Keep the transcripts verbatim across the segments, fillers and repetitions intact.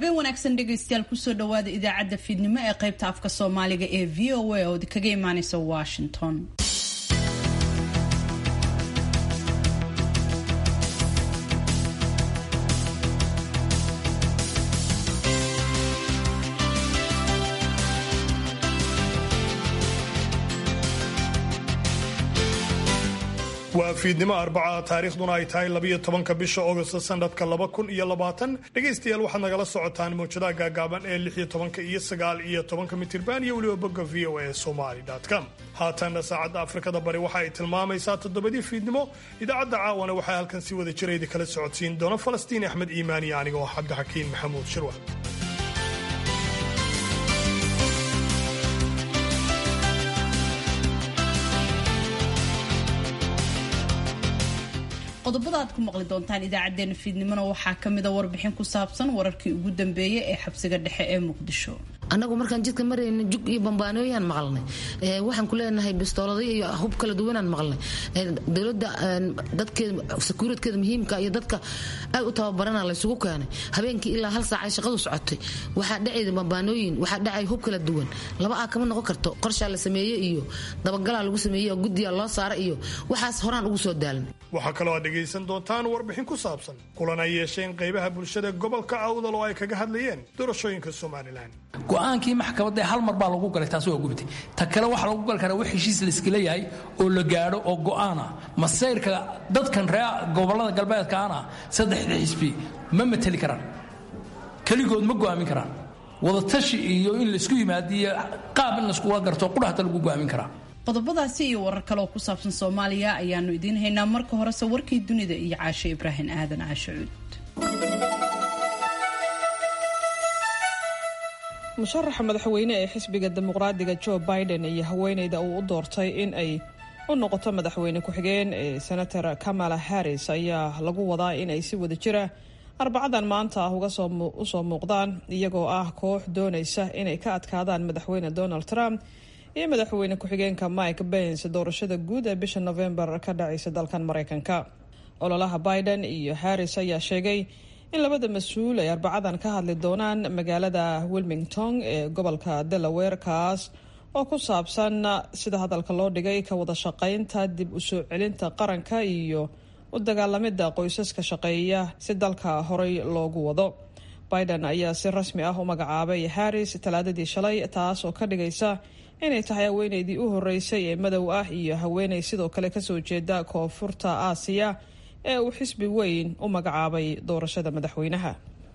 habeen wanaagsan dhegaystayaal kusoo dhawaada idaacadda fiidnimo ee qaybta afka Soomaaliga ee V O A oo kaga imaanaysa Washington. waa fiidnimo arbaca taariikhduna ay tahay labiyo tobanka bisha August sanadka laba kun iyo labaatan dhageystayaal waxaad nagala socotaan mowjadaha gaagaaban ee lix iyo tobanka iyo sagaal iyo tobanka mitirban iyo waliba bogga v o a somali dot com haatan saacada Afrikada bari waxa ay tilmaamaysaa toddobadii fiidnimo idaacadda caawana waxay halkan si wada jireed kala socodsiin doona Falastiin Axmed Iimaani aniga oo Cabdi Xakiin Maxamuud Shirwa. qodobada aad ku maqli doontaan idaacadeena fiidnimona waxaa kamid ah warbixin ku saabsan wararkii ugu dambeeyay ee xabsiga dhexe ee Muqdisho. anagu markaan jidka marayna jug iyo bambaanooyaan maqalnay ee waxaan ku leenahay bistoolada iyo hub kala duwanaan maqalnay dawladda dadkeeda securitykeeda muhiimka iyo dadka ay u tababarana la isugu keenay habeenkii ilaa hal saac ay shaqadu socotay waxa dhacay bambaanooyin waxa dhacay hub kala duwan laba ah kama noqon karto qorshe la sameeyay iyo dabagal lagu sameeyay guddiga loo saaray iyo waxaas horaan ugu soo daalan. waxa kale oo dhageysan doontaan warbixin ku saabsan kulan ay yeesheen qaybaha bulshada gobolka Awdal oo ay kaga hadlayeen doorashooyinka Soomaaliland. go'aankii maxkamadda hal mar baa lagu galay taas oo gubtay ta kale waxa lagu gal karaa wixii heshiis la iska leeyahay oo la gaaro oo go'aana masayrka dadkan reer gobolada galbeedka ana saddexda xisbi ma matali karaan kaligood ma go'aamin karaan wada tashi iyo in la isku yimaadiyo qaab in la isku garto qudhaxta lagu go'aamin karaa. qodobadaasi iyo warar kale oo ku saabsan Soomaaliya ayaanu idin haynaa marka hore warkii dunida iyo Caashe Ibrahim Aadan Caashuud. musharaxa madaxweyne ee xisbiga dimuqraadiga Joe Biden iyo haweeneyda uu u doortay in ay u noqoto madaxweyne ku-xigeen ee Senator Kamala Harris ayaa lagu wadaa in ay si wada jira arbacadan maanta uga soo u soo muuqdaan iyagoo ah koox doonaysa inay ka adkaadaan madaxweyne Donald Trump iyo madaxweyne ku-xigeenka Mike Pence doorashada guud ee bisha November ka dhacaysa dalkan Mareykanka. ololaha Biden iyo Harris ayaa sheegay in labada mas'uul ay arbacadan ka hadli doonaan magaalada Wilmington ee gobolka Delaware kaas oo ku saabsan sida hadalka loo dhigay ka wada shaqaynta dib u soo celinta qaranka iyo u dagaalamida qoysaska shaqeeya si dalka horey loogu wado. Biden ayaa si rasmi ah u magacaabay Harris talaadadii shalay taas oo ka dhigaysa inay tahay haweeneydii u horeysay ee madow ah iyo haweeney sidoo kale kasoo jeeda koonfurta Aasiya ee uu xisbi weyn u magacaabay doorashada madaxweynaha.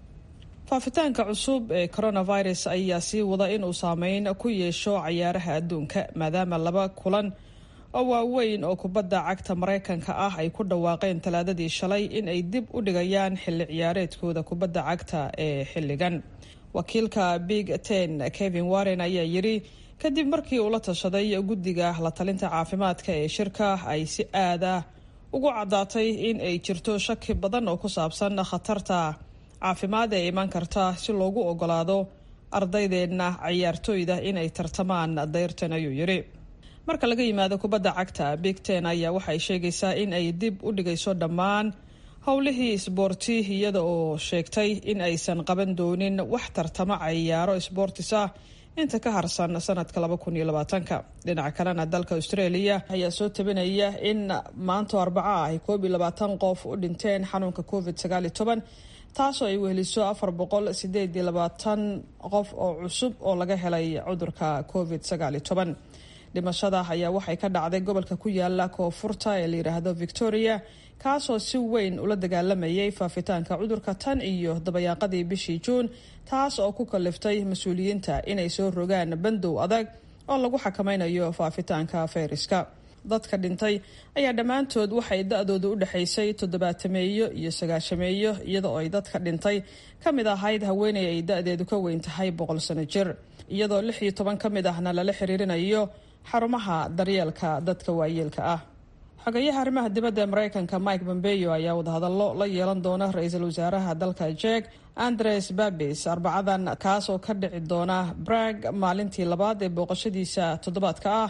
faafitaanka cusub ee coronavirus ayaa sii wada inuu saameyn ku yeesho ciyaaraha adduunka maadaama laba kulan oo waaweyn oo kubadda cagta Mareykanka ah ay ku dhawaaqeen talaadadii shalay in ay dib u dhigayaan xilli ciyaareedkooda kubadda cagta ee xilligan. wakiilka Big Ten Kevin Warren ayaa yiri kadib markii uu la tashaday guddiga la talinta caafimaadka ee shirka ay si aad ah ugu cadaatay in ay jirto shaki badan oo ku saabsan khatarta caafimaad ee iman karta si loogu ogolaado ardaydeena ciyaartooyda in ay tartamaan dayrtan ayuu yiri. marka laga yimaado kubadda cagta Big Ten ayaa waxay sheegaysaa in ay dib u dhigayso dhammaan howlihii isboorti iyada oo sheegtay in aysan qaban doonin wax tartamo ciyaaro isboortis ah inta ka harsan sanadka laba kun iyo labaatanka. dhinaca kalena dalka Australia ayaa soo tabinaya in maanta arbaca ay koob iyo labaatan qof u dhinteen xanuunka covid sagaal iyo toban taasoo ay weheliso afar boqol sideed iyo labaatan qof oo cusub oo laga helay cudurka covid sagaal iyo toban. dhimashada ayaa waxay ka dhacday gobolka ku yaala koonfurta ee la yiraahdo Victoria kaasoo si weyn ula dagaalamayay faafitaanka cudurka tan iyo dabayaaqadii bishii June taas oo ku kaliftay mas'uuliyiinta inay soo rogaan bandow adag oo lagu xakameynayo faafitaanka fayraska. dadka dhintay ayaa dhammaantood waxay da'doodu u dhaxaysay toddobaatameeyo iyo sagaashameeyo iyadoo ay dadka dhintay ka mid ahayd haweeney ay da'deedu ka weyn tahay boqol sano jir iyadoo lix iyo toban ka mid ahna lala xiriirinayo xarumaha daryeelka dadka waayeelka ah. xogayaha arrimaha dibadda ee Mareykanka Mike Pompeo ayaa wadahadallo la yeelan doona ra'iisul wasaaraha dalka Czech Andres Babis arbacadan kaas oo ka dhici doona Prague maalintii labaad ee booqashadiisa toddobaadka ah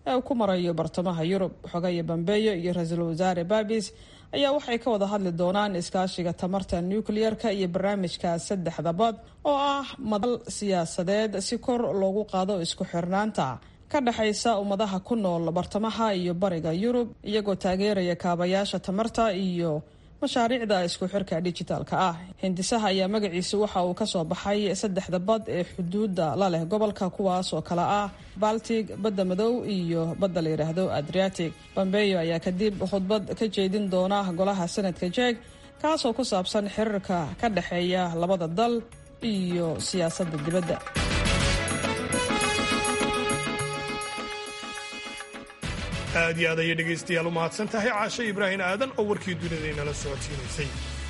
ee uu ku marayo bartamaha Yurub. Xogaye Pompeo iyo Ra'iisul Wasaare Babis ayaa waxay ka wada hadli doonaan iskaashiga tamarta nuclear-ka iyo barnaamijka saddexda bad oo ah madal siyaasadeed si kor loogu qaado isku xirnaanta ka dhaxaysa ummadaha ku nool bartamaha iyo bariga Yurub iyagoo taageeraya kaabayaasha tamarta iyo mashaariicda isku xirka digitalka ah. Hindisaha ayaa magaciisa waxa uu ka soo baxay saddexda bad ee xuduudda la leh gobolka kuwaas oo kala ah Baltic, Badda Madow iyo badda la yiraahdo Adriatic. Pompeo ayaa kadib khudbad ka jeedin doona golaha sanadka Czech kaas oo ku saabsan xiriirka ka dhaxeeya labada dal iyo siyaasadda dibadda. aad iyo aad ayay dhegaystayaal u mahadsan tahay caashe ibraahim aadan oo warkii dunideenala socodsiinaysay.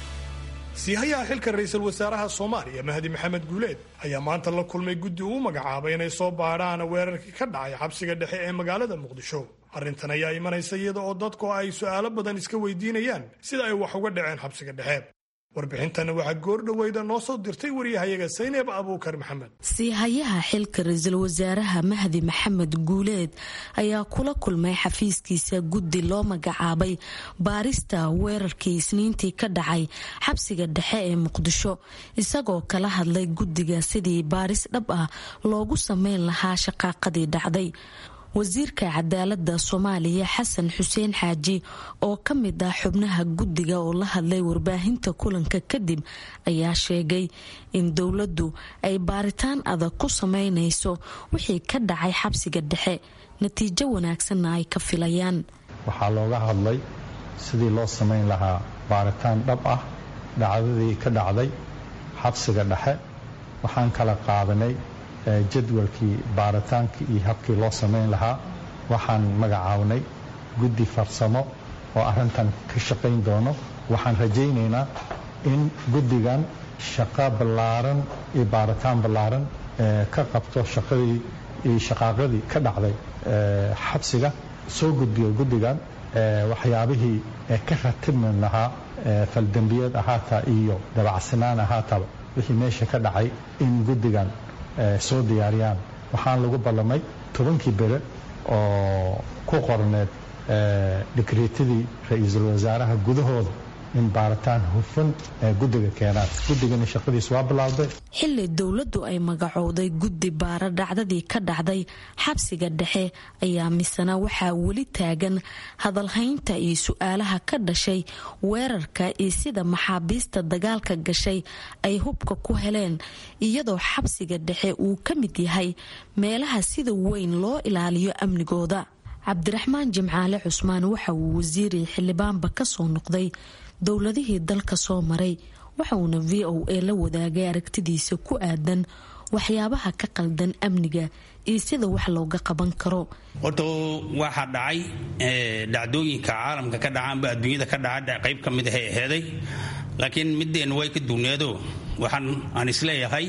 siihayaha xilka ra'iisul wasaaraha Soomaaliya Mahdi Maxamed Guuleed ayaa maanta la kulmay guddi uu magacaabay inay soo baadhaan weerarkii ka dhacay xabsiga dhexe ee magaalada Muqdisho. arrintan ayaa imanaysa iyada oo dadku ay su'aalo badan iska weydiinayaan sida ay wax uga dhaceen xabsiga dhexe. warbixintana waxaa goordhaweyda noo soo dirtay wariyahayaga Sayneeb Abuukar Maxamed. siihayaha xilka ra'iisul wasaaraha Mahdi Maxamed Guuleed ayaa kula kulmay xafiiskiisa guddi loo magacaabay baarista weerarkii Isniintii ka dhacay xabsiga dhexe ee Muqdisho isagoo kala hadlay guddiga sidii baaris dhab ah loogu sameyn lahaa shaqaaqadii dhacday. wasiirka cadaaladda Soomaaliya Xasan Xuseen Xaaji oo ka mid ah xubnaha guddiga oo la hadlay warbaahinta kulanka kadib ayaa sheegay in dowladdu ay baaritaan adag ku sameynayso wixii ka dhacay xabsiga dhexe natiijo wanaagsanna ay ka filayaan. waxaa looga hadlay sidii loo sameyn lahaa baaritaan dhab ah dhacdadii ka dhacday xabsiga dhexe. waxaan kala qaadanay jadwalkii baaritaankii iyo habkii loo sameyn lahaa. waxaan magacaabnay guddi farsamo oo arrintan ka shaqayn doono. waxaan rajaynaynaa in guddigan shaqo ballaaran iyo baaritaan ballaaran ka qabto shaqadii iyo shaqaaqadii ka dhacday xabsiga, soo gudbiyo guddigan waxyaabihii ka ratibmi lahaa faldambiyeed ahaataa iyo dabacsanaan ahaataba wixii meesha ka dhacay in guddigan soo diyaariyaan. waxaan lagu ballamay tobankii bere oo ku qorneed dekreetadii ra'iisul wasaaraha gudahooda in baaritaan hufan ee guddiga keenaan. guddigani shaqadiis waa bilaawday. xilli dowladdu ay magacowday guddi baara dhacdadii ka dhacday xabsiga dhexe ayaa misana waxaa weli taagan hadalhaynta iyo su-aalaha ka dhashay weerarka iyo sida maxaabiista dagaalka gashay ay hubka ku heleen iyadoo xabsiga dhexe uu ka mid yahay meelaha sida weyn loo ilaaliyo amnigooda. cabdiraxmaan Jimcaale Cusmaan waxa uu wasiiri xildhibaanba ka soo noqday dowladihii dalka soo maray waxa uuna V O A la wadaagay aragtidiisa ku aadan waxyaabaha ka qaldan amniga iyo sida wax looga qaban karo. horta waxaa dhacay dhacdooyinka caalamka ka dhacaanba adduunyada ka dhaca qayb ka mid ah ee aheeday laakiin mideen way ka duuneedo waxaan aan isleeyahay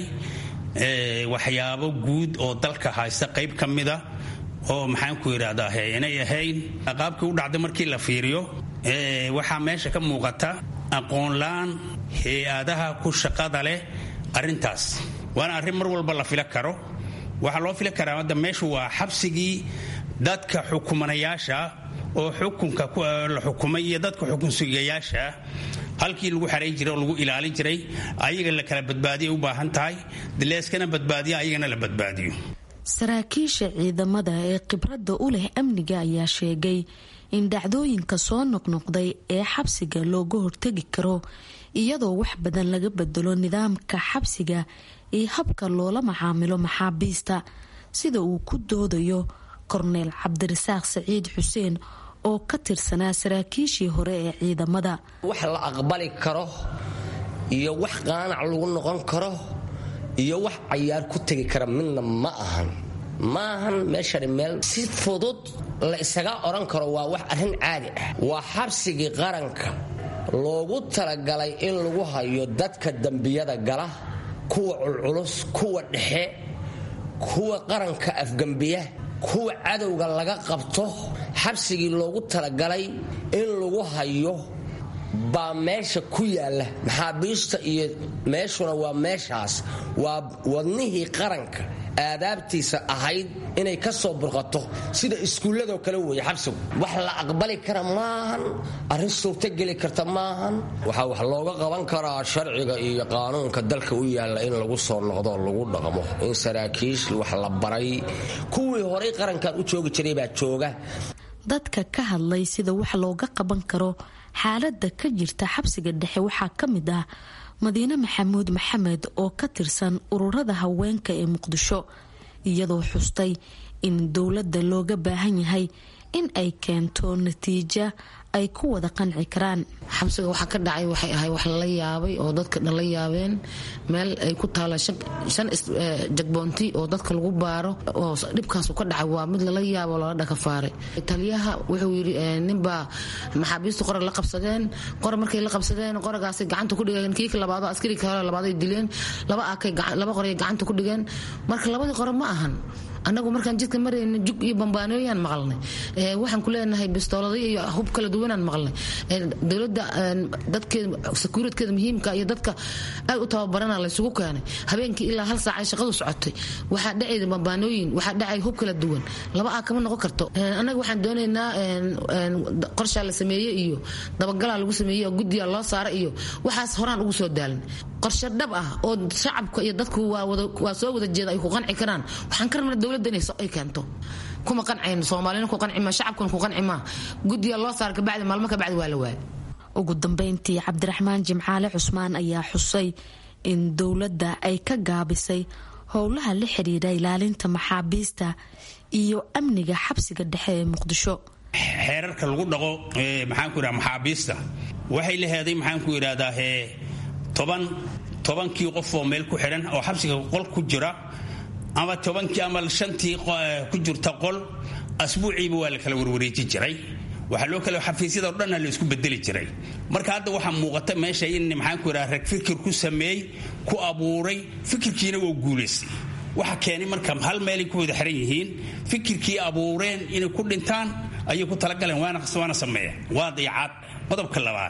waxyaabo guud oo dalka haysta qayb ka mid ah oo maxaan ku yiraahdaa inay ahayn qaabkii u dhacday markii la fiiriyo waxaa meesha ka muuqata aqoon la'aan hay-adaha ku shaqada leh arrintaas. waana arrin mar walba la fila karo. waxaa loo fili karaa hadda meeshu waa xabsigii dadka xukumanayaasha oo xukunka la xukumay iyo dadka xukun sugayaasha halkii lagu xareyn jiray oo lagu ilaalin jiray ayaga la kala badbaadiyo u baahan tahay dileeskana badbaadiyo ayagana la badbaadiyo. saraakiisha ciidamada ee khibradda u leh amniga ayaa sheegay in dhacdooyinka soo noqnoqday ee xabsiga looga hortegi karo iyadoo wax badan laga bedelo nidaamka xabsiga iyo habka loola macaamilo maxaabiista sida uu ku doodayo korneyl cabdirasaaq saciid xuseen oo ka tirsanaa saraakiishii hore ee ciidamada. wax la aqbali karo iyo wax qaanac lagu noqon karo iyo wax cayaar ku tegi kara midna ma ahan ma ahan meeshani meel si fudud la isaga oran karo waa wax arrin caadi ah. waa xabsigii qaranka loogu talagalay in lagu hayo dadka dambiyada gala, kuwa culculus, kuwa dhexe, kuwa qaranka afgambiya, kuwa cadowga laga qabto. xabsigii loogu talagalay in lagu hayo baa meesha ku yaalla maxaabiista iyo meeshuna waa meeshaas waa wadnihii qaranka aadaabtiisa ahayd inay ka soo burqato sida iskuulladoo kale weeye xabsigu wax la aqbali kara maahan arrin suurtogeli karta maahan waxaa wax looga qaban karaa sharciga iyo qaanuunka dalka u yaalla in lagu soo noqdo lagu dhaqmo in saraakiish wax la baray kuwii horay qarankan u joogi jiray baa jooga dadka ka hadlay sida wax looga qaban karo xaaladda ka jirta xabsiga dhexe waxaa ka mid ah madiine maxamuud maxamed oo ka tirsan ururada haweenka ee muqdisho iyadoo xustay in dowladda looga baahan yahay in ay keento natiijo ay ku wada qanci karaan. xabsiga waxa ka dhacay waxay ahay wax la yaabay oo dadka dhan la yaabeen meel ay ku taala shan jagboonti oo dadka lagu baaro oo dhibkaas ka dhacay waa mid la yaabo la dhakafaaray. taliyaha wuxuu yiri ninba maxaabiistu qor la qabsadeen qor markay la qabsadeen qoragaas gacanta ku dhigeen kiik labaad askari kale labaad ay dileen laba akay laba qor ay gacanta ku dhigeen marka labadii qor ma ahan anagu markaan jidka marayna jug iyo bambaanooyaan maqalnay ee waxaan ku leenahay bistoolada iyo hub kala duwanaan maqalnay ee dawladda dadkeeda securitykeeda muhiimka iyo dadka ay u tababarana la isugu keenay habeenkii ilaa hal saac ay shaqadu socotay waxa dhacay bambaanooyin waxa dhacay hub kala duwan laba ah kama noqon karto anagu waxaan doonaynaa qorshe la sameeyay iyo dabagal lagu sameeyay guddiga loo saaray iyo waxaas horaan ugu soo daalin qorshe dhab ah oo shacabka iyo dadku waa wada waa soo wada jeeda ay ku qanci karaan waxaan karnaa dawladda inay soo ay keento kuma qanceen Soomaaliyeed ku qanci ma shacabkan ku qanci ma guddiga loo saaray ka bacdi maalmo ka bacdi waa la waay. ugu dambeyntii Cabdiraxmaan Jimcaale Cusmaan ayaa xusay in dawladda ay ka gaabisay howlaha la xiriira ilaalinta maxaabiista iyo amniga xabsiga dhexe ee Muqdisho. xeerarka lagu dhaqo maxaan ku yiraahdaa maxaabiista waxay leeyahay maxaan ku yiraahdaa ee toban tobankii qof oo meel ku xiran oo xabsiga qol ku jira ama tobankii ama shantii ku jirta qol asbuuciiba waa la kala warwareeji jiray waxa loo kala xafiisyada oo dhan la isku bedeli jiray marka hadda waxa muuqata meesha in maxaan ku yiraahdaa rag fikir ku sameey ku abuuray fikirkiina waa guuleystay waxa keenay marka hal meel ay ku wada xiran yihiin fikirkii abuureen inay ku dhintaan ayay ku talagaleen waana qaswaana sameeyay waa dayacaad qodobka labaad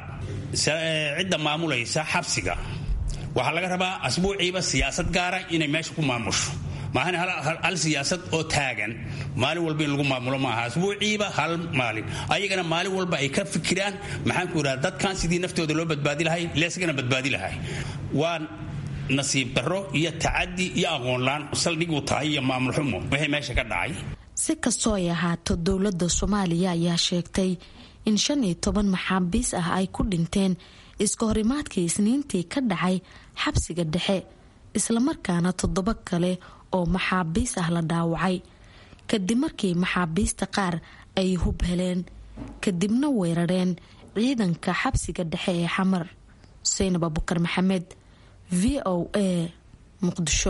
cidda maamulaysa xabsiga waxa laga rabaa asbuuciiba siyaasad gaara inay meesha ku maamusho maahan hal siyaasad oo taagan maalin walba in lagu maamulo maaha asbuuciiba hal maalin ayagana maalin walba ay ka fikiraan maxaan ku yiraahdaa dadkan sidii naftooda loo badbaadi lahay leesagana badbaadi lahay waa nasiib darro iyo tacaddi iyo aqoon laan saldhig u tahay iyo maamul xumo waxay meesha ka dhacay. si kastoo ay ahaato dowladda Soomaaliya ayaa sheegtay in shan iyo toban maxaabiis ah ay ku dhinteen iska horimaadkii Isniintii ka dhacay xabsiga dhexe isla markaana toddoba kale oo maxaabiis ah la dhaawacay kadib markii maxaabiista qaar ay hub heleen kadibna weerareen ciidanka xabsiga dhexe ee Xamar. Zainab Abubakar Maxamed V O A Muqdisho.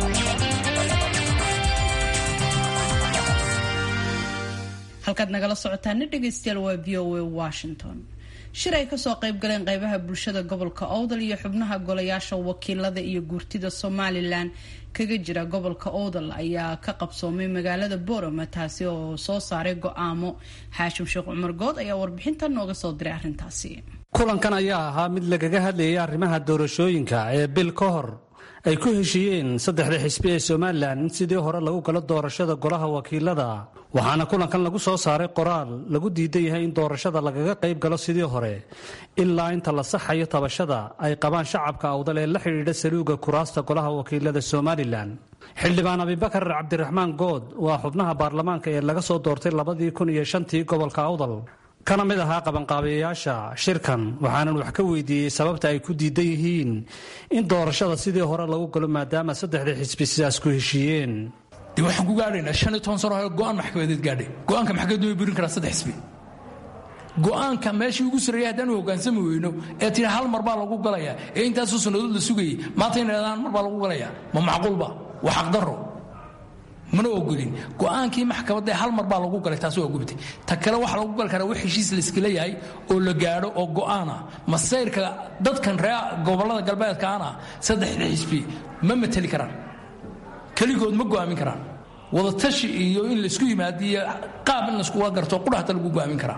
halkaad nagala socotaan dhegeystayaal waa V O A Washington. shir ay kasoo qayb galeen qaybaha bulshada gobolka Awdal iyo xubnaha golayaasha wakiilada iyo guurtida Somaliland kaga jira gobolka Awdal ayaa ka qabsoomay magaalada Boorama taasi oo soo saaray go'aamo. Haashim Sheekh Cumar Good ayaa warbixintan nooga soo diray arrintaasi. kulankan ayaa ahaa mid lagaga hadlayay arrimaha doorashooyinka ee bil ka hor ay ku heshiiyeen saddexda xisbi ee Somaliland in sidii hore lagu galo doorashada golaha wakiilada waxaana kulankan lagu soo saaray qoraal lagu diidan yahay in doorashada lagaga qayb galo sidii hore ilaa inta la saxayo tabashada ay qabaan shacabka Awdal ee la xiriira saluuga kuraasta golaha wakiilada Somaliland. xildhibaan Abibakar Cabdiraxmaan Good waa xubnaha baarlamaanka ee laga soo doortay labadii kun iyo shantii gobolka Awdal kana mid ahaa qabanqaabiyayaasha shirkan waxaanan wax ka weydiiyey sababta ay ku diidan yihiin in doorashada sidii hore lagu galo maadaama saddexda xisbi sidaas ku heshiiyeen. dib waxaan ku gaadhaynaa shan iyo toban sano hore go'aan maxkamadeed gaadhay go'aanka maxkamaddu way burin karaa saddex xisbi go'aanka meeshii ugu sarreeyay haddaan u hoggaansami weyno ee tiri hal mar baa lagu galayaa ee intaasoo sannadood la sugayay maanta in idhahdaan mar baa lagu galayaa ma macquulba waa xaqdarro mana ogolin go'aankii maxkamadda hal mar baa lagu galay taasi waa gubtay ta kale waxa lagu gal karaa wax heshiis la iskala yahay oo la gaadho oo go'aana masayrka dadkan reer gobolada galbeedka ana saddexda xisbi ma matali karaan kaligood ma go'aamin karaan wada tashi iyo in la isku yimaadiyo qaab in la isku garto qudhaxta lagu go'aamin karaa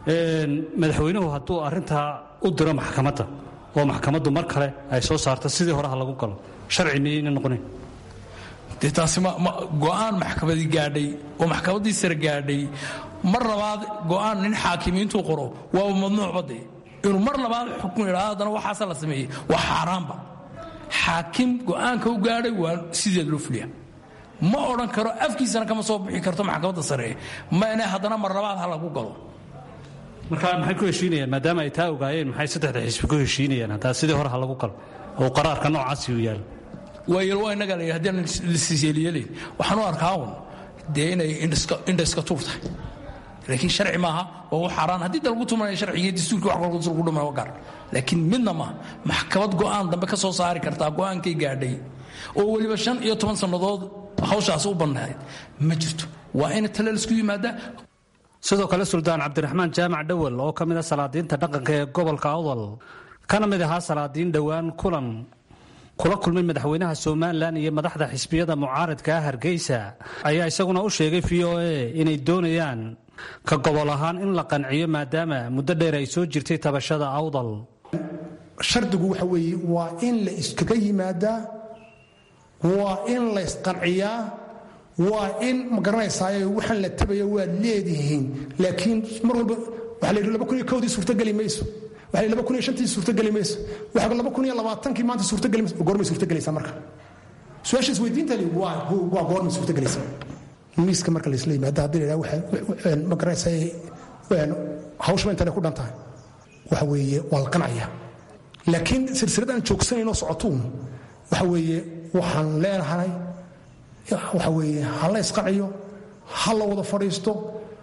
madaxweynuhu hadduu arintaa u diro maxkamadda oo maxkamaddu mar kale ay soo saarto sidii horeha lagu galo sharci miyayna noqonayn dee taasi go'aan maxkamadii gaadhay oo maxkamaddii sare gaadhay mar labaad go'aan nin xaakimiintuu qoro waaba mamnuucba dee inuu mar labaad xukun idhaa haddana waxaasa la sameeyey waa xaaraanba xaakim go'aanka u gaadhay waa sideed loo fuliya ma odhan karo afkiisana kama soo bixi karto maxkamadda sare mana haddana mar labaad ha lagu galo markaa maxay ku heshiinayaan maadaama ay taa ogaayeen maxay saddexda xisbi ku heshiinayaan haddaa sidii hore ha lagu galo oo qaraarka noocaasi uu yaalo waayeel waa innaga la haddii aan lisyeelyeelayn waxaan u arkaa un dee inay indha iska tuur tahay laakiin sharci maaha waa u xaaraan haddii da lagu tumanaya sharciga dastuurkii wax walba lagu dhumaa waa gaar laakiin midna maaha maxkamad go'aan dambe ka soo saari kartaa go'aankay gaadhay oo weliba shan iyo toban sannadood hawshaas u bannayd ma jirto waa in tale laisku yimaadaa sidoo kale suldaan cabdiraxmaan jaamac dhowel oo ka mid a salaadiinta dhaqanka ee gobolka awdal kana mid ahaa salaadiin dhowaan kulan kula kulmay madaxweynaha somalilan iyo madaxda xisbiyada mucaaradka ah hargeysa ayaa isaguna u sheegay v o a inay doonayaan ka gobol ahaan in la qanciyo maadaama muddo dheer ay soo jirtay tabashada awdal shardigu waxa weeye waa in la iskaga yimaadaa waa in la isqanciyaa waa in ma garanaysaay waxaan la tabaya waad leedihiin laakiin mar walba waxaa la yidhi laba kun iyo kowdii suurtogeli mayso waxaa laba kun iyo shantii suurtogeli mayso waxaa laba kun iyo labaatankii maanta suurtogeli mayso goormay suurtogelaysaa marka su-aasha isweydiintani waa waa goormay suurtogelaysaa miiska marka la isla yimaada haddii la yidhaha waxa ma garanaysaay hawshaba intana ku dhan tahay waxa weeye waa la qancayaa laakiin silsiladaan joogsanaynoo socotuun waxa weeye waxaan leenahay waxa weeye ha la isqaciyo ha la wada fadhiisto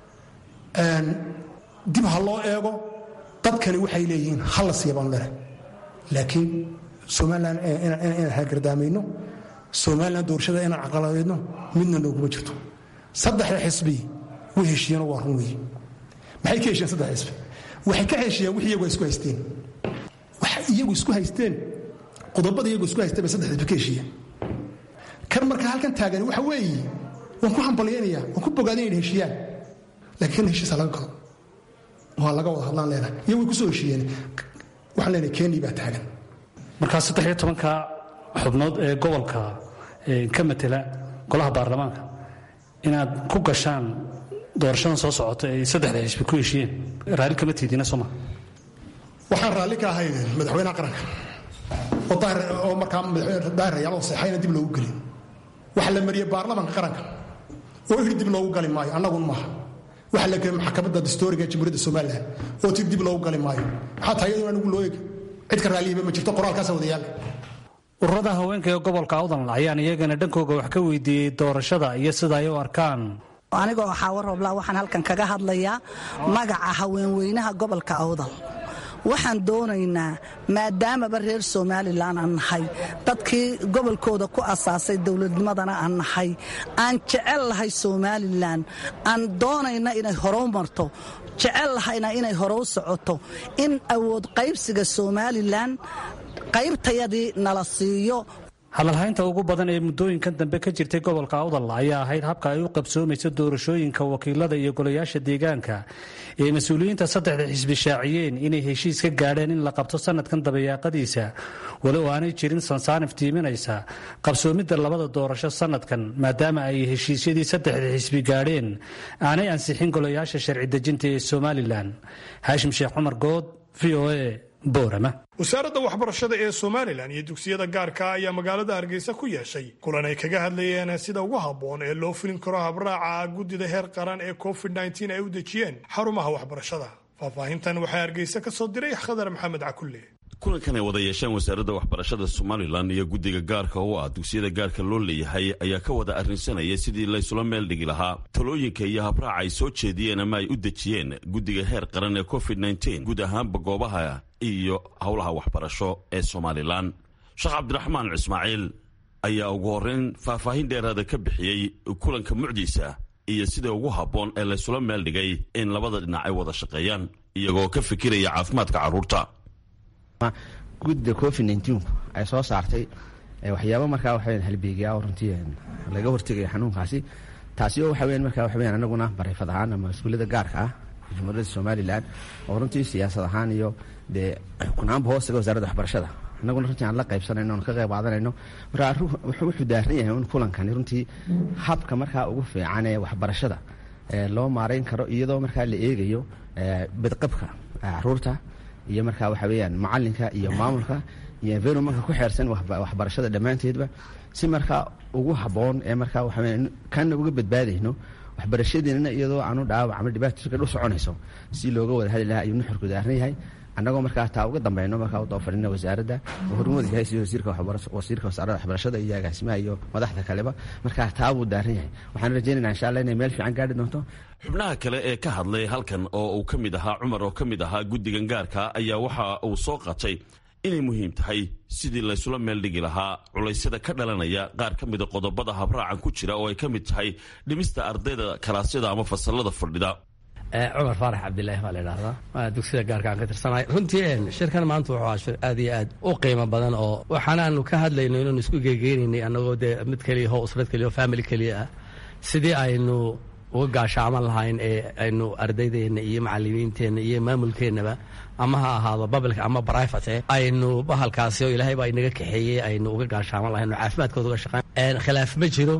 dib ha loo eego dadkani waxay leeyihiin ha la siiya baan leenahay laakiin somalilan inaan hargardaamayno somalilan doorashada inaan caqaladeedno midna nooguma jirto saddexda xisbi way heshiiyeen waa run weeye maxay ka heshiyeen saddex xisbi waxay ka heshiyeen wix iyagu isku haysteen wax iyagu isku haysteen qodobada iyagu isku haysteen bay saddex xisbi ka heshiiyeen kan marka halkan taagan waxa weeye waan ku hambalyeynaya waan ku bogaadin inay heshiiyaan laakiin heshiisa laga galo waa laga wada hadlaan leenahay iyo way ku soo heshiiyeen waxaan leenahay kenya baa taagan markaa saddex iyo tobanka xubnood ee gobolka ka matela golaha baarlamaanka inaad ku gashaan doorashadan soo socota ay saddexda xisbi ku heshiiyeen raalli kama tiidina sooma waxaan raalli ka ahayn madaxweynaha qaranka oo markaa madaxweyne daahirayaal oo seexayna dib loogu gelin waxa la mariyay baarlamaanka qaranka oo hir dib loogu gali maayo annagun maaha waxa la gelin maxkamadda dastuuriga ee jamhuuriyadda somalilan oo tir dib loogu gali maayo xataa iyadoo anigu loo eegi cid ka raalliyaba ma jirto qoraalkaasa wadayaal ururada haweenka ee gobolka awdal ayaan iyagana dhankooga wax ka weydiiyey doorashada iyo sida ay u arkaan anigoo xaawar roblaa waxaan halkan kaga hadlayaa magaca haweenweynaha gobolka awdal waxaan doonaynaa maadaamaba reer somalilan aan nahay dadkii gobolkooda ku asaasay dowladnimadana aan nahay aan jecel lahay somalilan aan doonayna inay horow marto jecel lahayna inay horow socoto in awood qaybsiga somalilan qaybtayadii nala siiyo hadalhaynta ugu badan ee muddooyinkan dambe ka jirtay gobolka awdal ayaa ahayd habka ay u qabsoomayso doorashooyinka wakiilada iyo golayaasha deegaanka ee mas-uuliyiinta saddexda xisbi shaaciyeen inay heshiis ka gaadheen in la qabto sanadkan dabayaaqadiisa walow aanay jirin sansaanif tiiminaysa qabsoomidda labada doorasho sanadkan maadaama ay heshiisyadii saddexda xisbi gaadheen aanay ansixin golayaasha sharci dejinta ee somalilan haashim sheekh cumar good v o a wasaaradda waxbarashada ee somalilan iyo dugsiyada gaarka ayaa magaalada hargeysa ku yeeshay kulan ay kaga hadlayeen sida ugu habboon ee loo fulin karo habraaca guddida heer qaran ee covid nteen ay u dejiyeen xarumaha waxbarashada faahfaahintan waxaa hargeysa ka soo diray khadar maxamed cakulle kulankan ay wada yeesheen wasaaradda waxbarashada somalilan iyo guddiga gaarka oo ah dugsiyada gaarka loo leeyahay ayaa ka wada arrinsanaya sidii laysula meel dhigi lahaa talooyinka iyo habraaca ay soo jeediyeen ama ay u dejiyeen guddiga heer qaran ee covid nteen guud ahaanba goobaha iyo howlaha waxbarasho ee somalilan sheekh cabdiraxmaan ismaaciil ayaa ugu horreyn faahfaahin dheeraada ka bixiyey kulanka mucdiisa iyo sida ugu habboon ee laysula meel dhigay in labada dhinac ay wada shaqeeyaan iyagoo ka fikiraya caafimaadka carruurta gudda covid nteen ay soo saartay waxyaabo markaa waxaweyan halbeegiya oo runtii laga hortegaya xanuunkaasi taasi oo waxaweyan markaa waxaweyan anaguna bareefad ahaan ama iskuullada gaarka ah jamhuuriyadda somalilan oo runtii siyaasad ahaan iyo dee kunaanba hoostaga wasaaradda waxbarashada annaguna runtii aan la qaybsanayno oon ka qayb qaadanayno marka wuxuu daaran yahay un kulankani runtii habka markaa ugu fiican ee waxbarashada loo maarayn karo iyadoo markaa la eegayo badqabka caruurta iyo markaa waxa weeyaan macalinka iyo maamulka iyo environmentka ku xeersan waxbarashada dhammaanteedba si markaa ugu habboon ee markaa waxa weeyaan kana uga badbaadayno waxbarashadeena iyadoo aanu dhaawac ama dhibaato ka soconayso si looga wada hadli lahaa ayuu nuxurku daaran yahay annagoo markaa taa uga dambayno markaa u doofarina wasaaradda hormuud yahay sida wasiirka wasiirka wasaaradda waxbarashada iyo agaasimaha iyo madaxda kaleba markaa taa buu daaran yahay waxaan rajaynaynaa insha allah inay meel fiican gaadhi doonto xubnaha kale ee ka hadlay halkan oo uu ka mid ahaa cumar oo ka mid ahaa guddigan gaarka ayaa waxa uu soo qatay inay muhiim tahay sidii laysula meel dhigi lahaa culaysyada ka dhalanaya qaar ka mida qodobada habraacan ku jira oo ay ka mid tahay dhimista ardayda kalaasyada ama fasallada fadhida cumar faarax cabdilaahi baa la idhaahdaa dugsida gaarka aan ka tirsanahay runtii shirkan maanta wuxuu ahaa shir aad iyo aad u qiimo badan oo waxaanaanu ka hadlayno inaanu isku geegeynaynay annagoo dee mid keliya ho usrad keliya oo family keliya ah sidii aynu uga gaashaaman lahayn ee aynu ardaydeenna iyo macalimiinteenna iyo maamulkeennaba ama ha ahaado babilka ama brivate aynu bahalkaasi oo ilaahay baa inaga kaxeeyey aynu uga gaashaaman lahayn oo caafimaadkooda uga shaqeyn khilaaf ma jiro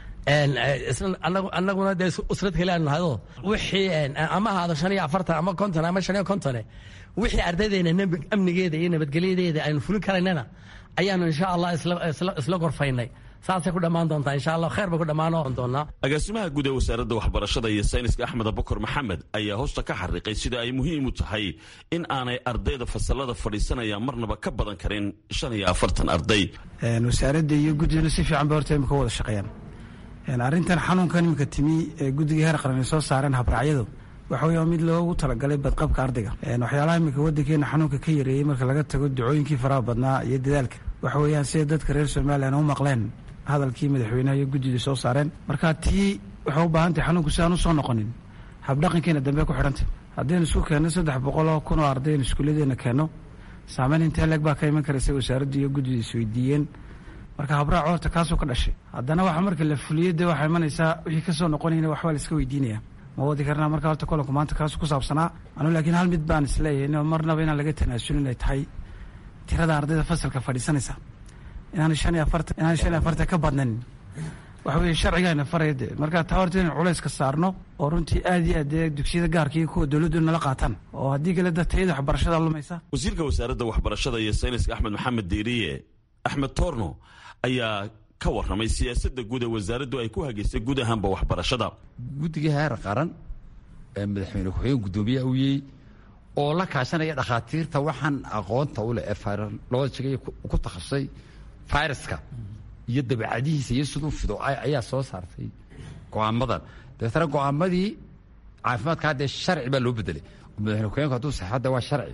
annaguna dee usrad kale aanu nahaydo wixii ama ahaado shan iyo afartan ama konton ama shan iyo kontone wixii ardaydeena amnigeeda iyo nabadgelyadeeda aynu fulin karaynana ayaanu insha allah isla gorfaynay saasay ku dhammaan doontaa insha allah kheer bay ku dhammaan doonaa agaasimaha guud ee wasaaradda waxbarashada iyo sayniska axmed abukar maxamed ayaa hoosta ka xariiqay sida ay muhiim u tahay in aanay ardayda fasallada fadhiisanaya marnaba ka badan karin shan iyo afartan arday wasaaradda iyo guddiduna si fiican bay horta imika wada shaqeeyaan arrintan xanuunkan iminka timi ee guddiga heer qaran ay soo saareen habraacyadu waxa weya mid loogu talagalay badqabka ardayga waxyaalaha iminka waddankeena xanuunka ka yareeyey marka laga tago ducooyinkii faraha badnaa iyo dadaalka waxa weeyaan siday dadka reer somalilan u maqleen hadalkii madaxweynaha iyo guddida soo saareen marka tii waxay u baahan tahay xanuunku si aan u soo noqonin habdhaqankeena dambe ku xidhantay haddaynu isku keenno saddex boqol oo kun oo ardaynu iskuulladeena keenno saameyn intee leeg baa ka iman karaysa wasaaraddu iyo guddida isweydiiyeen marka habraac horta kaasoo ka dhashay haddana waxa marka la fuliyey dee waxaa imanaysaa wixii ka soo noqonayna waxbaa la iska weydiinaya ma wadi karnaa marka horta kolanku maanta kaasu ku saabsanaa anu laakiin hal mid baan isleeyahay marnaba inaan laga tanaasulin ay tahay tirada ardayda fasalka fadhiisanaysa inaan shan iyo afartan inaan shan iyo afartan ka badnanin waxa weeye sharcigaana faraya dee marka taa horta inaan culayska saarno oo runtii aad iyo aad dee dugsiyada gaarka iyo kuwa dowladdu nala qaataan oo haddii kale da tayada waxbarashada lumaysa wasiirka wasaaradda waxbarashada iyo sayniska axmed maxamed diiriye axmed toorno ayaa ka warramay siyaasadda guud ee wasaaraddu ay ku hageysay guud ahaanba waxbarashada guddiga heer qaran ee madaxweyne ku-xigeen guddoomiyaha u yey oo la kaashanaya dhakhaatiirta waxaan aqoonta u leh ee virologiga ku takhasusay viruska iyo dabacadihiisa iyo siduu fido ayaa soo saartay go'aamadan dabeetana go'aamadii caafimaadka haddee sharci baa loo bedelay madaxweyne ku-xigeenku hadduu saxadda waa sharci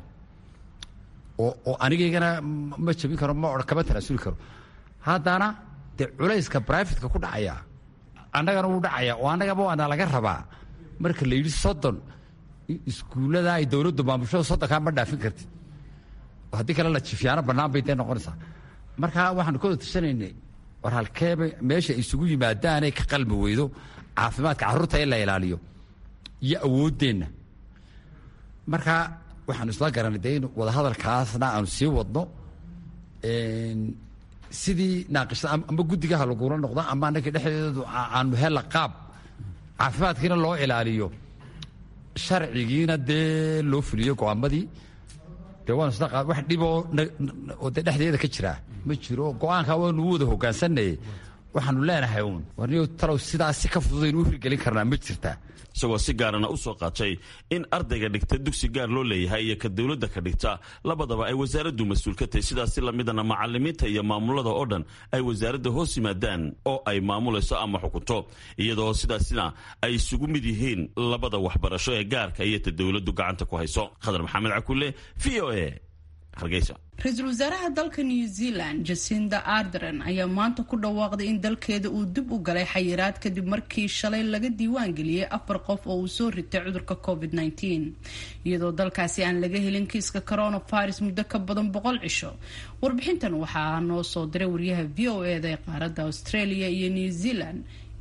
oo anigaygana ma jabin karo ma or kama tanaasuli karo haddana dee culayska brivatka ku dhacaya annagana wuu dhacaya oo annagaba waana laga rabaa marka la yidhi soddon iskuullada ay dowladdu maamushada soddonkaa ma dhaafin kartid haddii kale la jifiyaano bannaan bay dee noqonaysaa marka waxaanu ka wada tashanaynay war halkeeba meesha isugu yimaadaanay ka qalbi weydo caafimaadka carruurta in la ilaaliyo iyo awooddeenna marka waxaanu isla garanay dee in wadahadalkaasna aanu sii wadno sidii naaqishada ama guddigaha lagula noqdo ama annagii dhexdeedu aanu hella qaab caafimaadkiina loo ilaaliyo sharcigiina dee loo fuliyo go'aamadii dee waanu isla qaad wax dhiboo oo dee dhexdeeda ka jiraa ma jiro go'aankaa waanu u wada hoggaansanayay waxaanu leenahay uun warniyo talow sidaas si ka fududaynu u hirgelin karnaa ma jirtaa isagoo si gaarana u soo qaatay in ardayga dhigta dugsi gaar loo leeyahay iyo ka dowladda ka dhigta labadaba ay wasaaraddu mas-uul ka tahay sidaasi lamidana macalimiinta iyo maamulada oo dhan ay wasaaradda hoos yimaadaan oo ay maamulayso ama xukunto iyadoo sidaasina ay isugu mid yihiin labada waxbarasho ee gaarka iyo ta dowladdu gacanta ku hayso khadar maxamed cakulle v o a hargeysa ra-iisul wasaaraha dalka new zealand jacinda ardern ayaa maanta ku dhawaaqday in dalkeeda uu dib u galay xayiraad kadib markii shalay laga diiwaan geliyey afar qof oo uu soo ritay cudurka covid nineteen iyadoo dalkaasi aan laga helin kiiska coronavirus muddo ka badan boqol cisho warbixintan waxaa noo soo diray wariyaha v o eda ee qaaradda australia iyo new zealand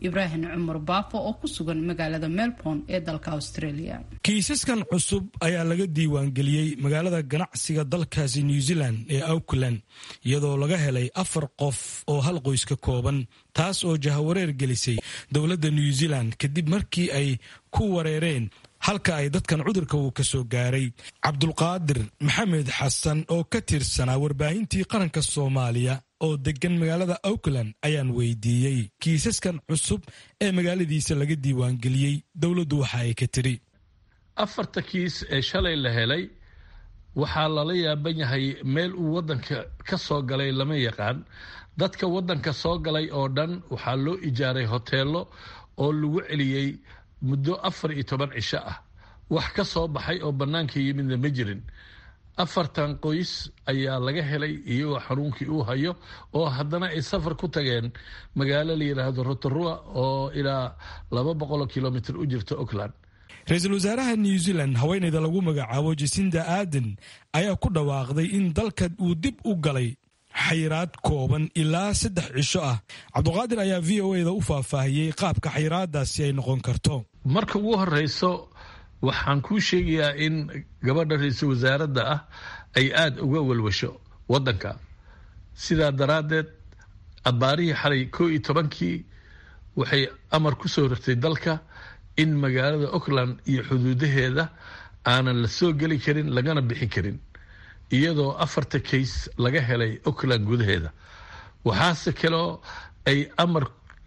ibraahim cumar baafo oo ku sugan magaalada melbourne ee dalka australia. kiisaskan cusub ayaa laga diiwaangeliyey magaalada ganacsiga dalkaasi new zealand ee auckland iyadoo laga helay afar qof oo hal qoys ka kooban, taas oo jahawareer gelisay dowladda new zealand kadib markii ay ku wareereen halka ay dadkan cudurka uu ka soo gaaray. cabdulqaadir maxamed xasan oo ka tirsanaa warbaahintii qaranka soomaaliya oo degan magaalada auckland ayaan weydiiyey kiisaskan cusub ee magaaladiisa laga diiwaangeliyey dowladdu waxa ay ka tiri. afarta kiis ee shalay la helay waxaa lala yaaban yahay meel uu waddanka ka soo galay lama yaqaan. dadka waddanka soo galay oo dhan waxaa loo ijaaray hoteello oo lagu celiyey muddo afar iyo toban cisho ah. wax ka soo baxay oo bannaanka yimidna ma jirin. afartan qoys ayaa laga helay iyagoo xanuunkii uu hayo oo haddana ay safar ku tageen magaalo la yidhaahdo rotorua oo ilaa laba boqoloo kilomitr u jirta auckland. ra-iisul wasaaraha new zealand haweeneyda lagu magacaabo jacinda ardern ayaa ku dhawaaqday in dalka uu dib u galay xayiraad kooban ilaa saddex cisho ah. cabduqaadir ayaa v o eda u faahfaahiyey qaabka xayiraadaasi ay noqon karto. marka ugu horeyso waxaan kuu sheegayaa in gabadha ra-iisul wasaaradda ah ay aada uga walwasho waddanka. sidaa daraaddeed abbaarihii xalay koo iyo tobankii waxay amar ku soo rogtay dalka in magaalada auckland iyo xuduudaheeda aanan la soo geli karin lagana bixi karin, iyadoo afarta kays laga helay auckland gudaheeda. waxaase kaloo ay amar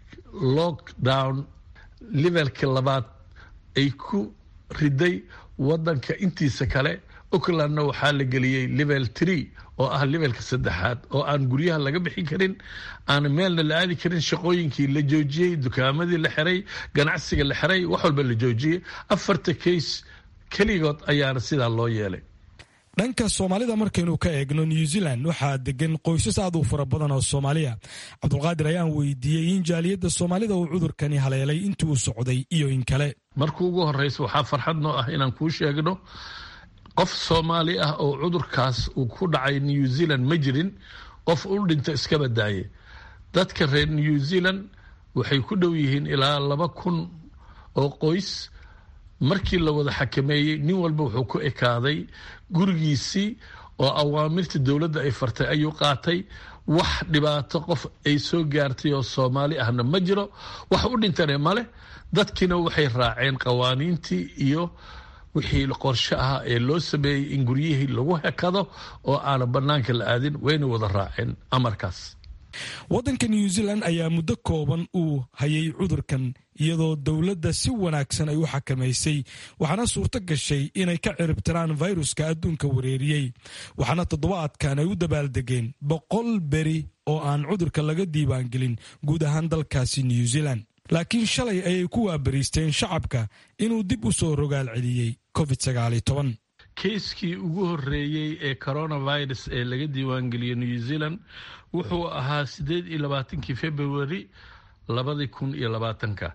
lockdown levelka labaad ay ku riday waddanka intiisa kale. aucklandna waxaa la geliyey level tree oo ah levelka saddexaad oo aan guryaha laga bixin karin, aan meelna la aadi karin, shaqooyinkii la joojiyey, dukaamadii la xiray, ganacsiga la xiray, wax walba la joojiyey. afarta kays keligood ayaana sidaa loo yeelay. dhanka soomaalida markaynu ka eegno new zealand waxaa degan qoysas aad u fara badan oo soomaaliya. cabdulqaadir ayaan weydiiyey in jaaliyadda soomaalida uu cudurkani haleelay intii uu socday iyo in kale. marka ugu horeysa waxaa farxad noo ah inaan kuu sheegno qof soomaali ah oo cudurkaas uu ku dhacay new zealand ma jirin. qof u dhinta iska badaaye. dadka reer new zealand waxay ku dhow yihiin ilaa laba kun oo qoys. markii la wada xakameeyey nin walba wuxuu ku ekaaday gurigiisii oo awaamirta dowladda ay fartay ayuu qaatay. wax dhibaato qof ay soo gaartay oo soomaali ahna ma jiro, wax u dhintane male. dadkiina waxay raaceen qawaaniintii iyo wixii qorshe ahaa ee loo sameeyey in guryihii lagu hekado oo aana bannaanka la aadin, wayna wada raaceen amarkaas. waddanka new zealand ayaa muddo kooban uu hayay cudurkan iyadoo dowladda si wanaagsan ay u xakamaysay, waxaana suurto gashay inay ka ciribtiraan fayruska adduunka wareeriyey. waxaana toddobaadkan ay u dabaaldegeen boqol beri oo aan cudurka laga diiwaangelin guud ahaan dalkaasi new zealand. laakiin shalay ayay ku waabariisteen shacabka inuu dib u soo rogaal celiyey covid sagaal iyo toban. kayskii ugu horreeyey ee coronavirus ee laga diiwaangeliyey new zealand wuxuu ahaa siddeed iyo labaatankii february labadii kun iyo labaatanka.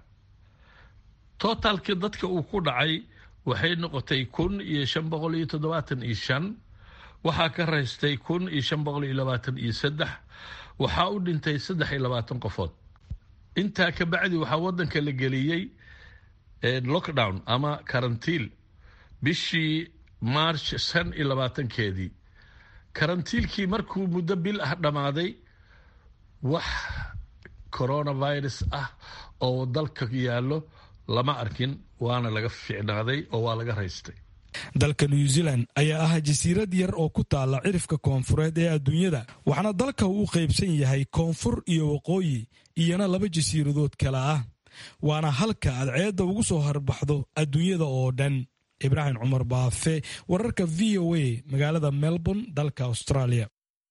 totaalkii dadka uu ku dhacay waxay noqotay kun iyo shan boqol iyo toddobaatan iyo shan. waxaa ka raystay kun iyo shan boqol iyo labaatan iyo saddex. waxaa u dhintay saddex iyo labaatan qofood. intaa ka bacdi waxaa waddanka la geliyey lockdown ama karantiil bishii march shan iyo labaatankeedii. karantiilkii markuu muddo bil ah dhammaaday wax coronavirus ah oo dalka yaallo lama arkin, waana laga fiicnaaday oo waa laga raystay. dalka new zealand ayaa ah jasiirad yar oo ku taalla cirifka koonfureed ee adduunyada, waxaana dalka uu u qaybsan yahay koonfur iyo waqooyi iyona laba jasiiradood kale ah. waana halka adceedda ugu soo harbaxdo adduunyada oo dhan. ibraahim cumar baafe, wararka v o a, magaalada melbourne, dalka australia.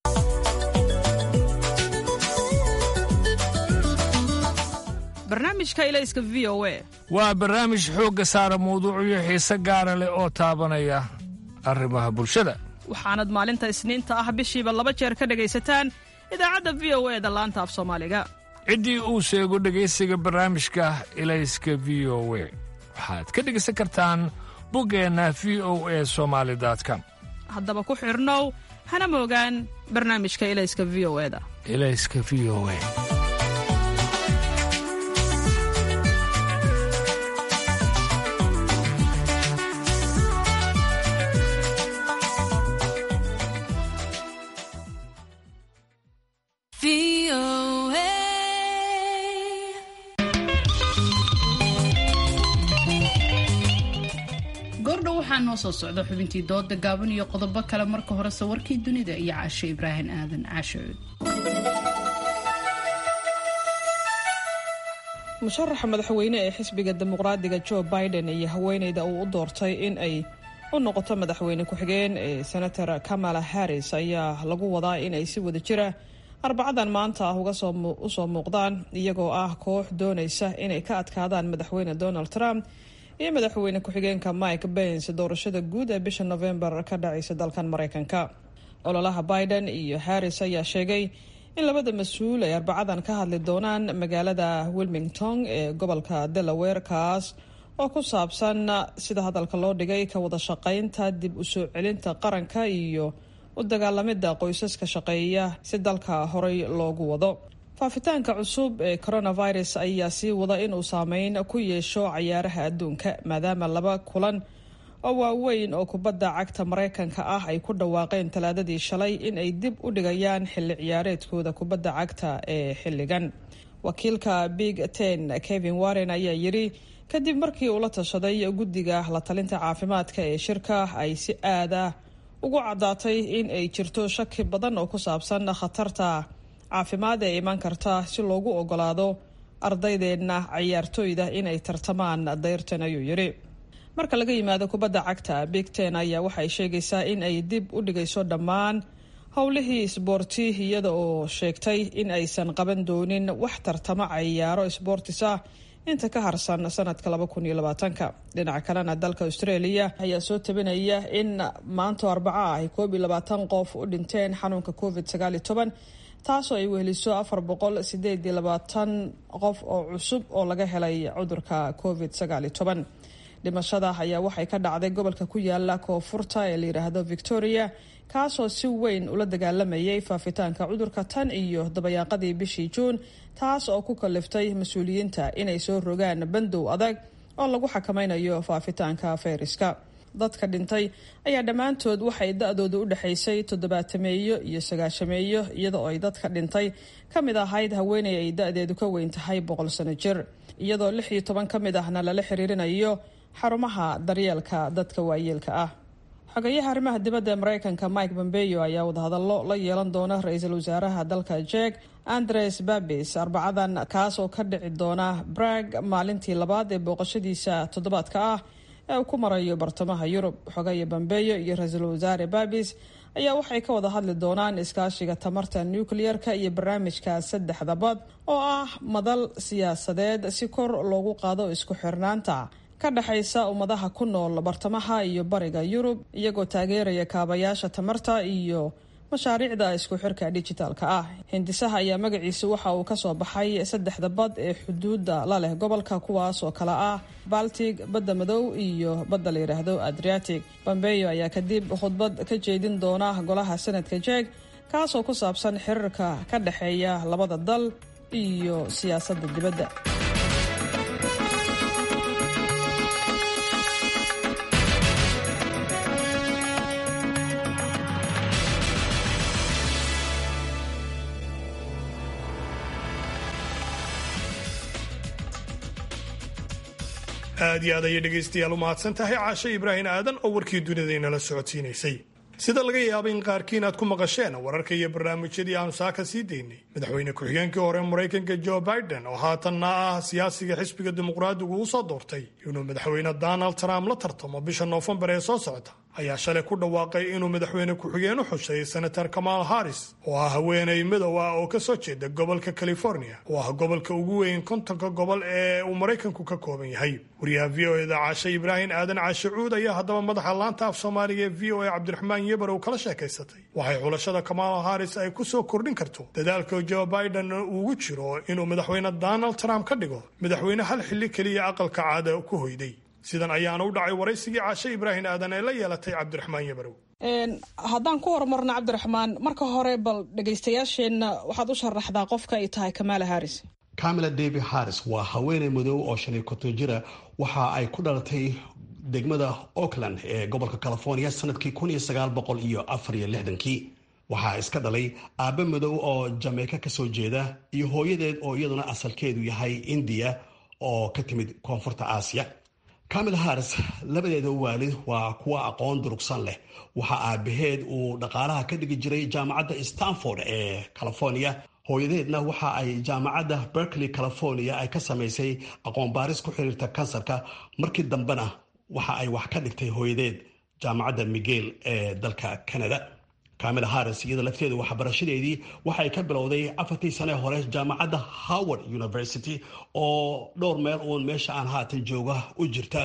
barnaamijka ilayska v o a waa barnaamij xoogga saara mawduucyo xiise gaara leh oo taabanaya arrimaha bulshada. waxaanad maalinta isniinta ah bishiiba laba jeer ka dhegaysataan idaacadda v o e da laanta af soomaaliga. ciddii uu sheego dhegaysiga barnaamijka ilayska v o a waxaad ka dhegaysan kartaan boggeenna v o a somaali com. haddaba ku xidhnow hana moogaan barnaamijka ilayska v o e da. ilayska v o a. goordhow waxaa noo soo socda xubintii dooda gaaban iyo qodobo kale. marka hore sawirkii dunida iyo caashe ibraahim aadan caashe cuud. musharaxa madaxweyne ee xisbiga dimuqraadiga Joe Biden iyo haweeneyda uu u doortay in ay u noqoto madaxweyne ku-xigeen ee senator Kamala Harris ayaa lagu wadaa in ay si wada jira arbacadan maanta ah uga soo u soo muuqdaan iyagoo ah koox doonaysa inay ka adkaadaan madaxweyne Donald Trump iyo madaxweyne ku-xigeenka Mike Pence doorashada guud ee bisha November ka dhacaysa dalkan Mareykanka. ololaha Biden iyo Harris ayaa sheegay in labada mas-uul ay arbacadan ka hadli doonaan magaalada Wilmington ee gobolka Delaware, kaas oo ku saabsan sida hadalka loo dhigay ka wada shaqaynta dib u soo celinta qaranka iyo u dagaalamida qoysaska shaqeeya si dalka horay loogu wado. faafitaanka cusub ee coronavirus ayaa sii wada inuu saameyn ku yeesho cayaaraha adduunka, maadaama laba kulan oo waaweyn oo kubadda cagta Mareykanka ah ay ku dhawaaqeen talaadadii shalay in ay dib u dhigayaan xilli ciyaareedkooda kubadda cagta ee xilligan. wakiilka Big Ten Kevin Warren ayaa yiri kadib markii uu la tashaday guddiga la talinta caafimaadka ee shirka ay si aad ah ugu caddaatay in ay jirto shaki badan oo ku saabsan khatarta caafimaad ee iman karta si loogu ogolaado ardaydeedna ciyaartooyda inay tartamaan dayrtan, ayuu yiri. marka laga yimaado kubadda cagta, Big Ten ayaa waxay sheegaysaa in ay dib u dhigayso dhammaan howlihii isboorti iyada oo sheegtay in aysan qaban doonin wax tartamo ciyaaro isboortis ah inta ka harsan sanadka laba kun iyo labaatanka. dhinaca kalena dalka Australia ayaa soo tabinaya in maanta Arbaca ay koob iyo labaatan qof u dhinteen xanuunka covid sagaal iyo toban, taasoo ay weheliso afar boqol sideed iyo labaatan qof oo cusub oo laga helay cudurka covid sagaal iyo toban. dhimashada ayaa waxay ka dhacday gobolka ku yaala koonfurta ee la yiraahdo Victoria, kaasoo si weyn ula dagaalamayay faafitaanka cudurka tan iyo dabayaaqadii bishii Juun, taas oo ku kaliftay mas'uuliyiinta inay soo rogaan bandow adag oo lagu xakameynayo faafitaanka fayraska. dadka dhintay ayaa dhammaantood waxay da-dooda u dhaxaysay toddobaatameeyo iyo sagaashameeyo, iyadoo ay dadka dhintay ka mid ahayd haweeney ay da-deedu ka weyn tahay boqol sano jir, iyadoo lix iyo toban ka mid ahna lala xiriirinayo xarumaha daryeelka dadka waayeelka ah. xogayaha arrimaha dibadda ee Mareykanka Mike Pompeo ayaa wadahadallo la yeelan doona ra-iisul wasaaraha dalka Czech Andres Babis arbacadan, kaas oo ka dhici doona Prague maalintii labaad ee booqashadiisa toddobaadka ah ee uu ku marayo bartamaha Yurub. xogaya Pompeo iyo ra-iisul wasaare Babis ayaa waxay ka wada hadli doonaan iskaashiga tamarta nuclear-ka iyo barnaamijka saddexda bad oo ah madal siyaasadeed si kor loogu qaado isku xirnaanta ka dhaxaysa ummadaha ku nool bartamaha iyo bariga Yurub, iyagoo taageeraya kaabayaasha tamarta iyo mashaariicda isku xirka dijitaalka ah. hindisaha ayaa magaciisa waxa uu ka soo baxay saddexda bad ee xuduudda la leh gobolka, kuwaas oo kala ah Baltic, badda madow iyo badda la yiraahdo Adriatic. Pompeo ayaa kadib khudbad ka jeedin doona golaha sanadka Czech, kaas oo ku saabsan xiriirka ka dhaxeeya labada dal iyo siyaasadda dibadda. aad iyo aad ayay dhegaystayaal u mahadsan tahay caashe ibraahim aadan oo warkii dunideenala socodsiinaysay. sida laga yaaba in qaarkiin aad ku maqasheen wararka iyo barnaamijyadii aanu saaka sii daynay, madaxweyne ku-xigeenkii hore Mareykanka Joe Biden oo haatanna ah siyaasiga xisbiga dimuqraadigu u soo doortay inuu madaxweyne Donald Trump la tartamo bisha Noofembar ee soo socota, ayaa shalay ku dhawaaqay inuu madaxweyne ku-xigeen u xushay senator Kamala Harris oo ah haweeney madow ah oo ka soo jeeda gobolka California, oo ah gobolka ugu weyn kontonka gobol ee uu Mareykanku ka kooban yahay. wariyaha V O A da Caashe Ibraahim Aadan Caashe Cuud ayaa haddaba madaxa laanta af Soomaaliga ee V O A Cabdiraxmaan Yebar oo kala sheekaysatay waxay xulashada Kamala Harris ay ku soo kordhin karto dadaalka Joe Biden uu ugu jiro inuu madaxweyne Donald Trump ka dhigo madaxweyne hal xilli kaliya aqalka caada ku hoyday. sidan ayaana u dhacay waraysigii Caashe Ibraahim Aadan ee la yeelatay Cabdiraxmaan Yebar. haddaan ku horumarno Cabdiraxmaan, marka hore bal dhagaystayaasheenna waxaad u sharaxdaa qofka ay tahay Kamala Harris. Kamala David Harris waa haweeney madow oo shan iyo konton jira, waxa ay ku dhalatay degmada Oakland ee gobolka California sanadkii kun iyo sagaal boqol iyo afar iyo lixdankii. waxaa iska dhalay aabbe madow oo jameyka ka soo jeeda iyo hooyadeed oo iyaduna asalkeedu yahay indiya oo ka timid koonfurta aasiya. Kamala Harris labadeeda waalid waa kuwa aqoon durugsan leh. waxaa aabaheed uu dhaqaalaha ka dhigi jiray jaamacadda Stanford ee California. hooyadeedna waxa ay jaamacadda Berkeley California ay ka samaysay aqoon baaris ku xiriirta kansarka. markii dambena waxa ay wax ka dhigtay hooyadeed jaamacadda McGill ee dalka Canada. Kamala Harris iyada lafteedu waxbarashadeedii waxay ka bilowday afartii sane hore jaamacadda Howard University oo dhowr meel uun meesha aan haatan jooga u jirta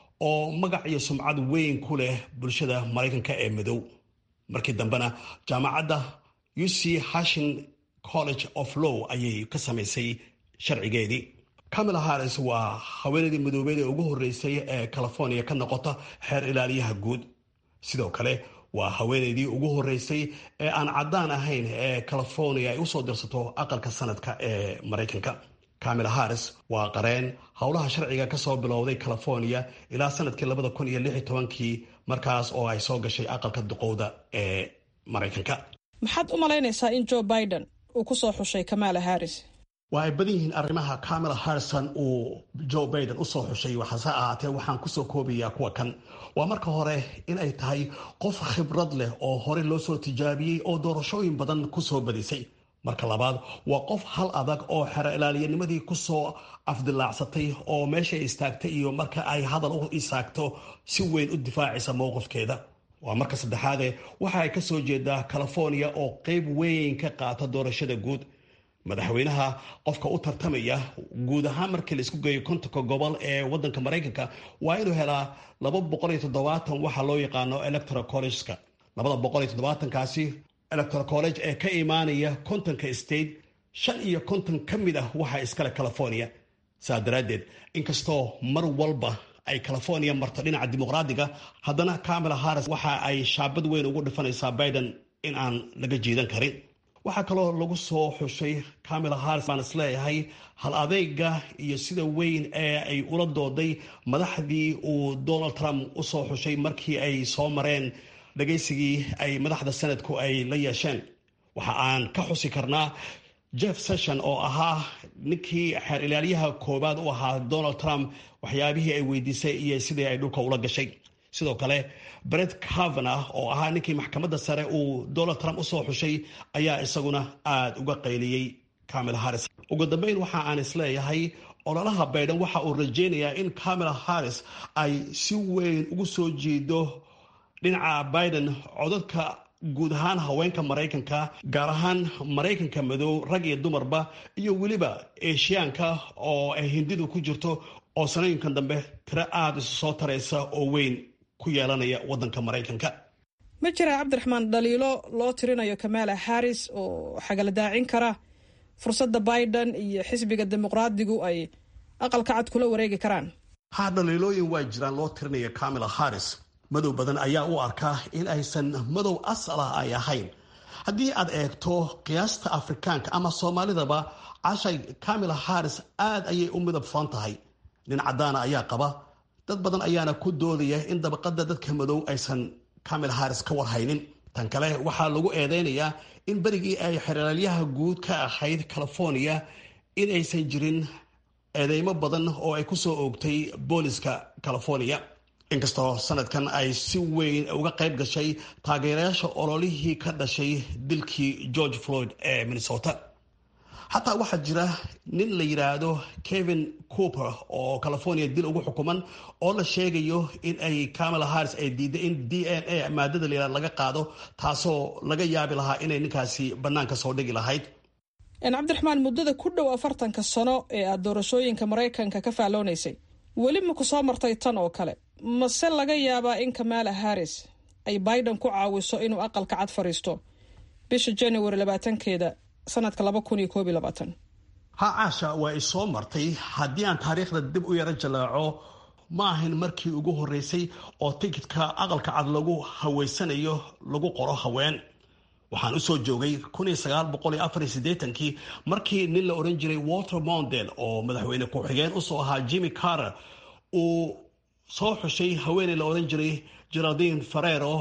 oo magac iyo sumcad weyn ku leh bulshada Mareykanka ee madow. markii dambena jaamacadda U C Hashing College of Law ayay ka samaysay sharcigeedii. Kamala Harris waa haweeneydii madoobeed ee ugu horeysay ee California ka noqota xeer ilaaliyaha guud. sidoo kale waa haweeneydii ugu horeysay ee aan caddaan ahayn ee California ay usoo dirsato aqalka sanadka ee Mareykanka. Kamala Harris waa qareen howlaha sharciga ka soo bilowday California ilaa sanadkii labada kun iyo lix iyo tobankii markaas oo ay soo gashay aqalka duqowda ee Mareykanka. maxaad u malaynaysaa in Joe Biden uu ku soo xushay Kamala Harris? waa ay badan yihiin arrimaha Kamala Harrison uu Joe Biden u soo xushay. waxaase ahaatee waxaan kusoo koobayaa kuwa kan. waa marka hore in ay tahay qof khibrad leh oo hore loo soo tijaabiyey oo doorashooyin badan kusoo badisay. marka labaad waa qof hal adag oo xero ilaaliyanimadii kusoo afdilaacsatay oo meesha istaagtay iyo marka ay hadal u isaagto si weyn u difaacaysa mowqifkeeda. waa marka saddexaade waxa ay ka soo jeedaa California oo qayb weyn ka qaata doorashada guud. madaxweynaha qofka u tartamaya guud ahaan markii la isku geeyo kontonka gobol ee wadanka Mareykanka waa inuu helaa laba boqol iyo toddobaatan waxa loo yaqaano electoral college-ka. labada boqol iyo toddobaatan kaasi electoral college ee ka imaanaya kontonka state shan iyo konton ka mid ah waxa iskale California. saa daraadeed inkastoo mar walba ay California marto dhinaca dimuqraadiga haddana Kamala Harris waxa ay shaabad weyn ugu dhifanaysaa Biden in aan laga jiidan karin. waxaa kaloo lagu soo xushay Kamala Harris baan isleeyahay hal adeyga iyo sida weyn ee ay ula dooday madaxdii uu Donald Trump u soo xushay markii ay soo mareen dhagaysigii ay madaxda sanadku ay la yeesheen. waxa aan ka xusi karnaa Jeff Sessions oo ahaa ninkii xeer ilaaliyaha koobaad u ahaa Donald Trump waxyaabihii ay weydiisay iyo sidii ay dhulka ula gashay. sidoo kale Brett Kavanaugh oo ahaa ninkii maxkamadda sare uu Donald Trump u soo xushay ayaa isaguna aad uga qayliyey Kamala Harris. ugu dambeyn waxa aan isleeyahay ololaha Biden waxa uu rajeynayaa in Kamala Harris ay si weyn ugu soo jeedo dhinaca Biden codadka guud ahaan haweenka Mareykanka gaar ahaan Mareykanka madow rag iyo dumarba iyo weliba Eeshiyaanka oo ay Hindidu ku jirto oo sanooyinkan dambe tiro aad isu soo taraysa oo weyn ku yeelanaya wadanka Mareykanka. ma jira Cabdiraxmaan dhaliilo loo tirinayo Kamala Harris oo xagala-daacin kara fursadda Biden iyo xisbiga dimuqraadigu ay aqalka cad kula wareegi karaan? ha dhaliilooyin waa jiraan loo tirinayo Kamala Harris. madow badan ayaa u arkaa in aysan madow asal ah ay ahayn. haddii aad eegto qiyaasta Afrikaanka ama Soomaalidaba cashay Kamala Harris aad ayay u midab furan tahay. nin cadaan ayaa qaba. dad badan ayaana ku doodaya in dabaqada dadka madow aysan Kamala Harris ka warhaynin. tan kale waxaa lagu eedeynayaa in berigii ay xeraalyaha guud ka ahayd California in aysan jirin eedeymo badan oo ay ku soo oogtay booliska California. inkastoo sanadkan ay si weyn uga qayb gashay taageerayaasha ololihii ka dhashay dilkii George Floyd ee Minnesota. xataa waxaa jira nin la yiraahdo Kevin Cooper oo California dil ugu xukuman oo la sheegayo in ay Kamala Harris ay diiday in D N A maadada la laga qaado taasoo laga yaabi lahaa inay ninkaasi banaanka soo dhigi lahayd. in Cabdiraxmaan muddada ku dhow afartanka sano ee aad doorashooyinka Mareykanka ka faaloonaysay weli ma ku soo martay tan oo kale mase laga yaabaa in Kamala Harris ay Biden ku caawiso inuu aqalka cad fariisto bisha January labaatankeeda sanadka laba kun iyo koob iyo labaatan? ha caasha waa soo martay. haddii aan taariikhda dib u yara jalaaco ma ahan markii ugu horeysay oo tikidka aqalka cad lagu haweysanayo lagu qoro haween. waxaan usoo joogay kun iyo sagaal boqol iyo afar iyo siddeetankii markii nin la oran jiray Walter Mondale oo madaxweyne ku-xigeen usoo ahaa Jimmy Carter uu soo xushay haweeney la oran jiray Geraldine Ferrero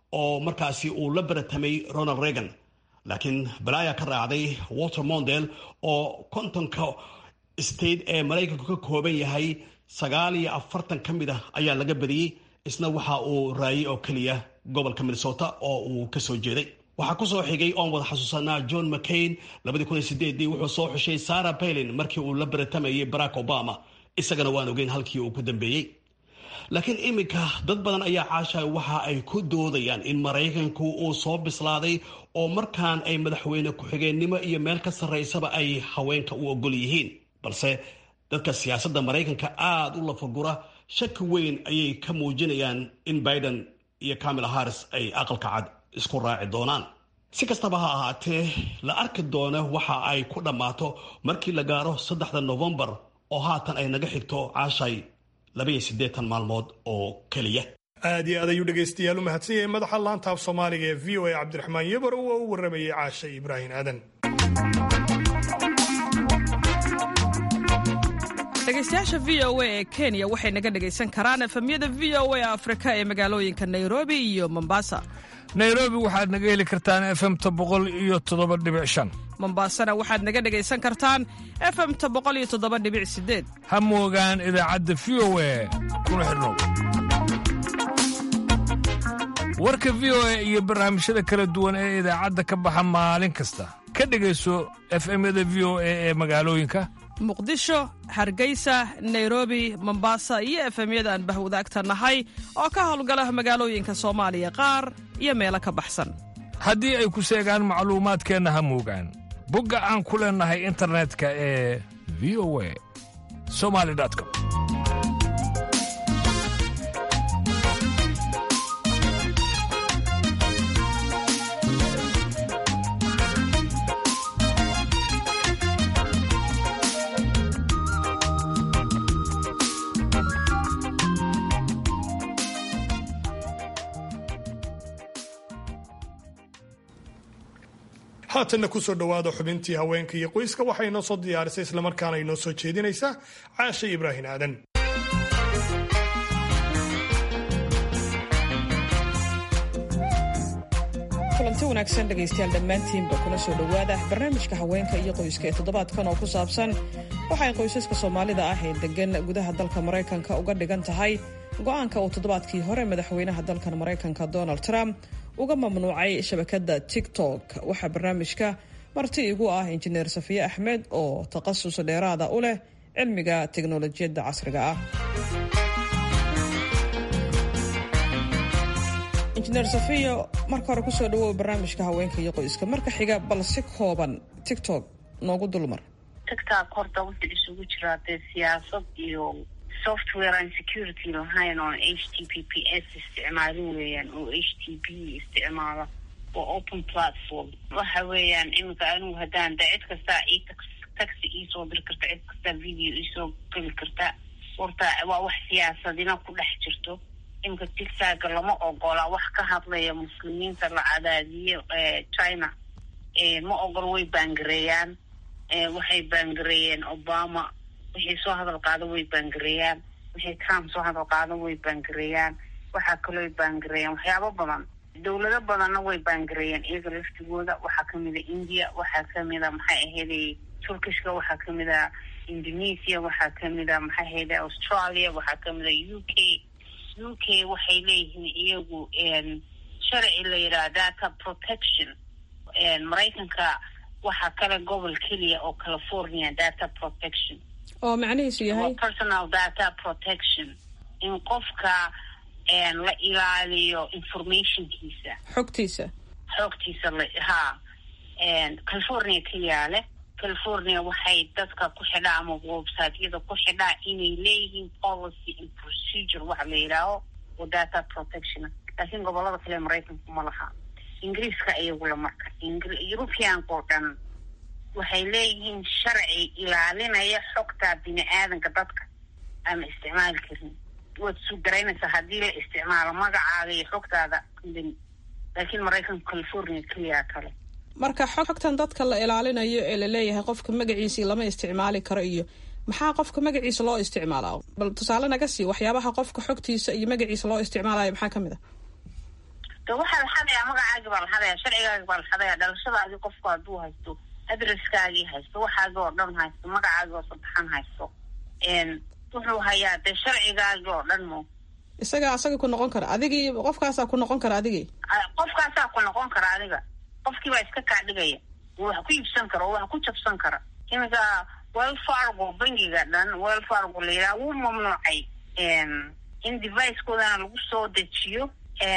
oo markaasi uu la baratamay Ronald Reagan. laakiin balaaya ka raacday Walter Mondale oo kontonka state ee Mareykanku ka kooban yahay sagaal iyo afartan ka mid ah ayaa laga badiyey. isna waxa uu raayay oo kaliya gobolka Minnesota oo uu ka soo jeeday. waxaa ku soo xigay oon wada xasuusanaa John McCain labadii kun iyo sideedii wuxuu soo xushay Sarah Palin markii uu la baratamayay Barack Obama. isagana waan ogeyn halkii uu ku dambeeyey. laakiin iminka dad badan ayaa caashay waxa ay ku doodayaan in Mareykanku uu soo bislaaday oo markaan ay madaxweyne ku-xigeenimo iyo meel ka sarreysaba ay haweenka u ogol yihiin. balse dadka siyaasadda Mareykanka aad u lafagura shaki weyn ayay ka muujinayaan in Biden iyo Kamala Harris ay aqalka cad isku raaci doonaan. si kastaba ha ahaatee la arki doono waxa ay ku dhammaato markii la gaaro saddexda November oo haatan ay naga xigto caashay labiyo siddeetan maalmood oo keliya. aad iyo aad ayuu dhegaystayaal u mahadsan yahay madaxa laanta af Soomaaliga ee V O A Cabdiraxmaan Yabar oo u waramayay caashay Ibraahin Aadan. dhegaystayaasha V O A ee Kenya waxay naga dhagaysan karaan efemyada V O A Afrika ee magaalooyinka Nairobi iyo Mombasa. Nairobi waxaad naga heli kartaan F M ta boqol iyo toddoba dhibic shan. Mombasana waxaad naga dhagaysan kartaan F M ta boqol iyo toddoba dhibic sideed. Ha moogaan idaacadda V O A kuna xidhnow. warka V O A iyo barnaamijyada kala duwan ee idaacadda ka baxa maalin kasta ka dhagayso F M-yada V O A ee magaalooyinka Muqdisho, Hargeysa, Nairobi, Mombasa iyo F M-yada aan bahwadaagta nahay oo ka howlgala magaalooyinka Soomaaliya qaar iyo meelo ka baxsan. haddii ay ku seegaan macluumaadkeenna ha moogaan bogga aan ku leenahay internetka ee v o a somali dot com. haatanna ku soo dhowaada xubintii haweenka iyo qoyska waxay inoo soo diyaarisay islamarkaana inoo soo jeedinaysaa caashe Ibraahin Aadan. kulanti wanaagsan dhegaystayaal dhammaantiinba kuna soo dhowaada barnaamijka haweenka iyo qoyska ee toddobaadkan oo ku saabsan waxay qoysaska Soomaalida ah ee degan gudaha dalka Mareykanka uga dhigan tahay go'aanka uu toddobaadkii hore madaxweynaha dalkan Mareykanka Donald Trump uga mamnuucay shabakadda TikTok. waxaa barnaamijka marti igu ah injineer Safiya Axmed oo takhasus dheeraada u leh cilmiga tiknoolajiyadda casriga ah. injineer Safiya, marka hore ku soo dhawow barnaamijka haweenka iyo qoyska. marka xiga bal si kooban TikTok noogu dulmar. TikTok horta wuxuu isugu jiraa dee siyaasad iyo software and security lahayn oo H T T P S isticmaalin weeyaan oo H T T P isticmaala oo open platform. waxa weeyaan iminka anigu haddaan da cid kasta ii taxi ii soo diri karta, cid kasta video ii soo geli karta. horta waa wax siyaasadina ku dhex jirto. iminka TikTok lama ogola wax ka hadlaya muslimiinta la cadaadiyo China ma ogol, way baangareeyaan. waxay baangareeyeen Obama, wixii soo hadal qaado way baangareeyaan, wixii Trump soo hadal qaado way baangareeyaan. waxaa kaloo baangareeyaan waxyaabo badan. dowlado badanna way baangareeyaan iyaga laftigooda. waxaa kamid a India, waxaa kamid a maxay ahayd Turkishka, waxaa kamid a Indonesia, waxaa kamid a maxay ahayd Australia, waxaa kamid a U K. U K waxay leeyihiin iyagu sharci la yidhaha data protection. Mareykanka waxaa kale gobol keliya oo California data protection oo macnihiisu yahay personal data protection, in qofka la ilaaliyo informationkiisa, xogtiisa xogtiisa ha California keliya leh. California waxay dadka ku xidhaa ama website-yada ku xidhaa inay leeyihiin policy and procedure waxa la yidhaaho oo data protection. laakiin gobolada kale Mareykanku ma laha. Ingiriiska iyagula marka Europeanka oo dhan waxay leeyihiin sharci ilaalinaya xogta bini'aadanka dadka ama isticmaali karin. waad soo garaynaysaa haddii la isticmaalo magacaaga iyo xogtaada. laakiin Mareykanka California keliya kale. marka xogtan dadka la ilaalinayo ee la leeyahay qofka magaciisa lama isticmaali karo iyo maxaa qofka magaciisa loo isticmaalaa? bal tusaale naga sii waxyaabaha qofka xogtiisa iyo magaciisa loo isticmaalayo maxaa kamid ah? de waxaa la xadayaa magacaagi baa la xadayaa, sharcigaagi baa la xadayaa, dhalashadaadii qofku hadduu haysto, adresskaagii haysto, waxaagi oo dhan haysto, magacaagi oo saddexan haysto, wuxuu hayaa dee sharcigaagi oo dhan mo isaga asaga ku noqon kara adigii, qofkaasaa ku noqon kara adigii, qofkaasaa ku noqon kara adiga, qofkii baa iska kaa dhigaya, wax ku iibsan kara oo wax ku jabsan kara. iminka Wells Fargo bangiga dhan Wells Fargo la yidhaha wuu mamnuucay in devicekoodana lagu soo dejiyo,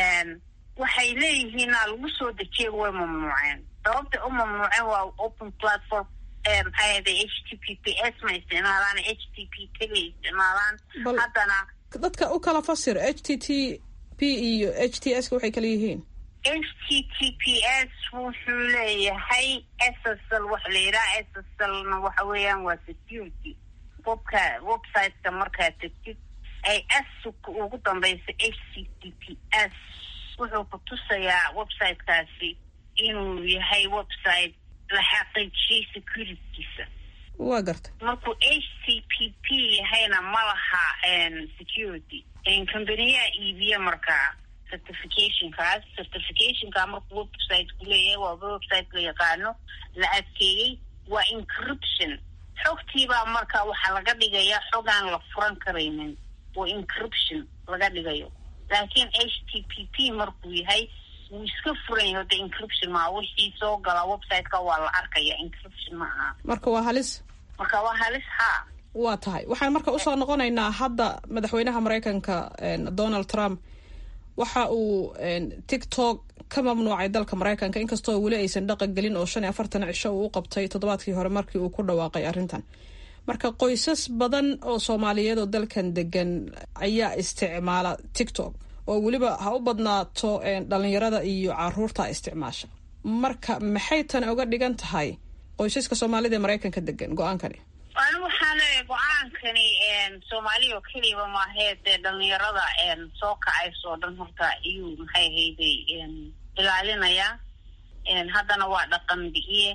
waxay leeyihiina lagu soo dejiya way mamnuuceen. sababta u mamnuuceen waa open platform, maxay ahayde H T T P S ma isticmaalaan, H T T P keliya isticmaalaan. haddana dadka u kala fasir H T T P iyo H T S waxay kala yihiin. H T T P S wuxuu leeyahay S S L wax la yidhaha, S S L-na waxa weeyaan waa security, qofka website-ka markaa tegtid ay s ugu dambaysa H T T P S wuxuu ku tusayaa website-kaasi inuu yahay website la xaqiijiyey security-kiisa. waa gartay. markuu H T T P yahayna ma laha security, kambaniyaa iibiya markaa certificationkaas. certificationka markuu website-ku leeyahay waa website la yaqaano, la adkeeyey, waa encryption. xogtiibaa marka waxaa laga dhigayaa xogaan la furan karaynin, oo encryption laga dhigayo. laakiin H T T P markuu yahay wuu iska furan yahay, de encryption maa, wixii soo gala website-ka waa la arkaya, encryption ma aha. marka waa halis. marka waa halis ha. waa tahay. waxaan marka usoo noqonaynaa hadda madaxweynaha Mareykanka Donald Trump waxa uu TikTok ka mamnuucay dalka Mareykanka, inkastoo weli aysan dhaqan gelin oo shan iyo afartan cisho uu qabtay toddobaadkii hore markii uu ku dhawaaqay arrintan. marka qoysas badan oo Soomaaliyeed oo dalkan degan ayaa isticmaala TikTok, oo weliba ha u badnaato dhalinyarada iyo caruurta isticmaasha. marka maxay tan uga dhigan tahay qoysaska Soomaalida ee Mareykanka degan go-aankani? anigu waxaan leeyahay go-aankani Soomaaliya oo keliya ma ahayd, dhalinyarada soo kacayso oo dhan horta iyuu maxay ahayday ilaalinaya. haddana waa dhaqan bixiye,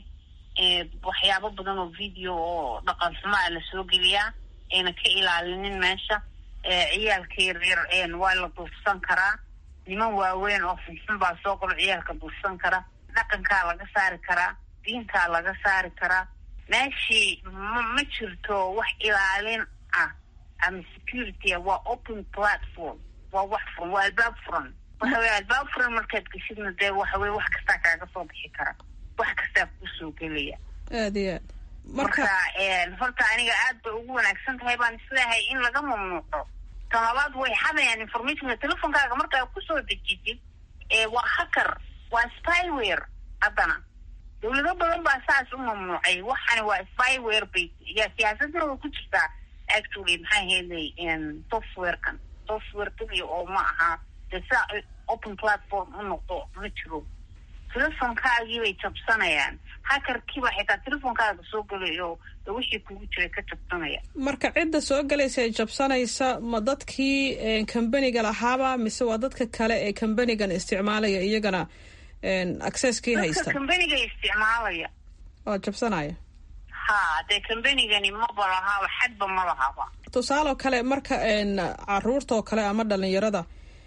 waxyaabo badan oo video oo dhaqan xumaa la soo geliyaa, ayna ka ilaalinin meesha. ciyaalka yaryar waa la duufsan karaa, niman waaweyn oo xunxun baa soo galo ciyaalka duufsan kara, dhaqankaa laga saari karaa, diintaa laga saari karaa. meeshii ma jirto wax ilaalin ah ama security, waa open platform, waa wax furan, waa albaab furan. waxa wey albaab furan markaad geshidna dee waxa wey wax kastaa kaaga soo bixi kara, wax kastaa kusoo gelaya. aad iyo aad. marka horta aniga aad bay ugu wanaagsan tahay baan isleeyahay in laga mamnuuco. tan labaad way xadayaan informationka telefonkaaga markaa kusoo dejitid, waa hacker, waa spyware. haddana dawlado badan baa saas u mamnuucay. waxani waa spyware bay yaa siyaasadna way ku jirtaa actually. maxay ahayday softwarekan software keliya oo ma aha de saa open platform u noqdo ma jiro. telefonkaagii bay jabsanayaan, hackerkiiba xitaa telefonkaaga soo galayo wixii kugu jiray ka jabsanaya. marka cidda soo galaysa ee jabsanaysa ma dadkii kambaniga lahaaba, mise waa dadka kale ee kambanigan isticmaalaya iyagana accesskii haysta? dadka kambaniga isticmaalaya oo jabsanaya. ha dee kambanigani maba lahaaba, xadba ma lahaba. tusaale oo kale marka caruurta oo kale ama dhalinyarada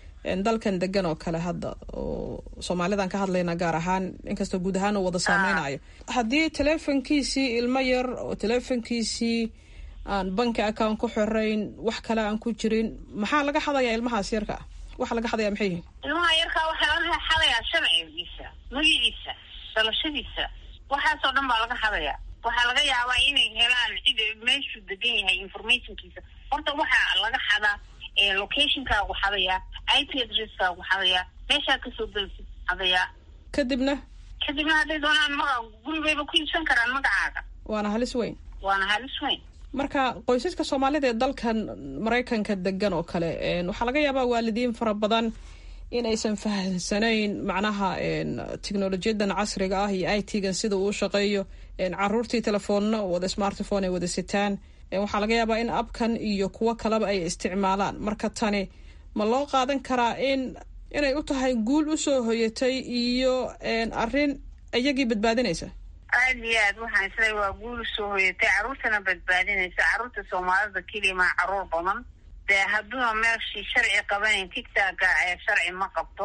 dalkan degan oo kale hadda oo Soomaalidan ka hadlayna gaar ahaan, inkastoo guud ahaan uu wada saameynayo, haddii telefonkiisii ilmo yar oo telefonkiisii aan banki account ku xirayn, wax kale aan ku jirin, maxaa laga xadayaa ilmahaas yarka ah? waxa laga xadayaa maxay yihiin? ilmaha yarka waxaa laga xadayaa sharcigiisa, magaciisa, dhalashadiisa, waxaasoo dhan baa laga xadayaa. waxaa laga yaabaa inay helaan cid meeshuu degan yahay informationkiisa. horta waxaa laga xadaa locationkaagu xadayaa, I P addresskaagu xadayaa, meeshaa kasoo gelisid xadayaa. kadibna kadibna hadday doonaan maga gurigayba ku iibsan karaan magacaaga. waana halis weyn. waana halis weyn. marka qoysaska Soomaalida ee dalkan Mareykanka degan oo kale waxaa laga yaabaa waalidiin fara badan in aysan fahansanayn macnaha teknolojiyadan casriga ah iyo I T-gan sida uu shaqeeyo. caruurtii telefoonna wada smartphone ay wada sitaan, waxaa laga yaabaa in abkan iyo kuwo kaleba ay isticmaalaan. marka tani ma loo qaadan karaa in inay u tahay guul usoo hoyatay iyo arrin iyagii badbaadinaysa? aad iyo aad waxaan isleeyahay waa guul usoo hoyatay, caruurtana badbaadinaysa. caruurta Soomaalida keliya ma caruur badan, dee hadduuna meeshii sharci qabanayn TikTok ee sharci ma qabto.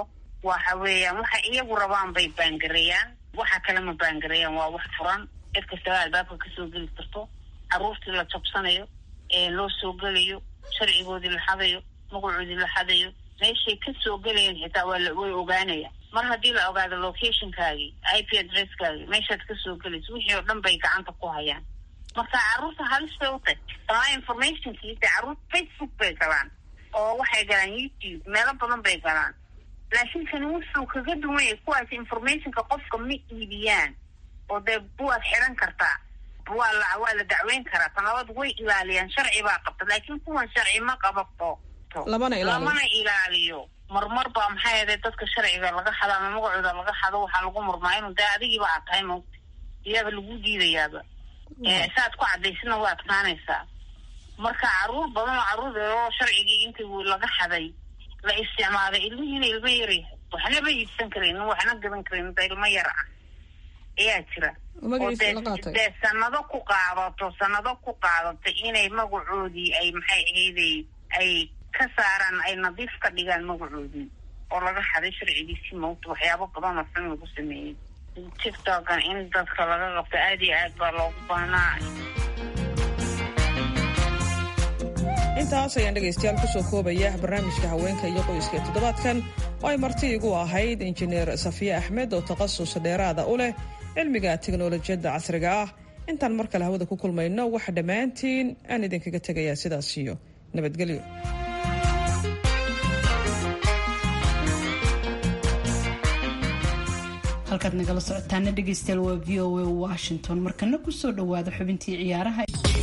waxa weeyaan waxa iyagu rabaan bay baangareeyaan, waxa kale ma baangareeyaan. waa wax furan, cid kastaba albaabka kasoo geli karto. caruurtii la jabsanayo ee loo soo gelayo, sharcigoodii la xadayo, magacoodii la xadayo, meeshay kasoo gelayeen xitaa waa way ogaanaya. mar haddii la ogaado locationkaagii, I P addresskaagii, meeshaad kasoo gelayso, wixii oo dhan bay gacanta ku hayaan. marka caruurta halis bay u tahay. sama informationkiisa caruurta Facebook bay galaan, oo waxay galaan YouTube, meelo badan bay galaan. laakiin kan wuxuu kaga duwan yahay kuwaas informationka qofka ma iibiyaan, oo dee buwaad xiran kartaa, waa la waa la dacweyn karaa. tan labaad way ilaaliyaan, sharci baa qabta. laakiin kuwan sharci ma qabato, lamana ilaaliyo lamana ilaaliyo. marmar baa maxay ahayd dadka sharciga laga xado ama magacooda laga xado, waxaa lagu murmaa inuu dee adigiiba aad tahay ma iyaaba lagu diidayaaba. saad ku cadaysina waa adkaanaysaa. marka caruur badan oo caruur oo sharcigii intii laga xaday la isticmaalay, ilmihiina ilmo yari waxna ba iibsan karin, waxna gadan karin, ilmo yar ah ayaa jira. dee sanado ku qaadato sanado ku qaadato inay magacoodii ay maxay ahayday ay ka saaraan, ay nadiif ka dhigaan magacoodii oo laga xaday sharcigiisii mawta. waxyaabo badan oo xun lagu sameeyey. tiktokan in dadka laga qabto aad iyo aad baa loogu baahnaa. intaas ayaan dhegaystayaal kusoo koobaya barnaamijka haweenka iyo qoyska ee toddobaadkan, oo ay marti igu ahayd injineer safiye axmed oo takhasus dheeraada u leh cilmiga teknolojiyadda casriga ah. intaan mar kale hawada ku kulmayno, waxa dhammaantiin aan idinkaga tegayaa sidaas iyo nabadgelyo. halkaad nagala socotaana dhegaystayaal waa v o a Washington. markana kusoo dhawaada xubintii ciyaaraha.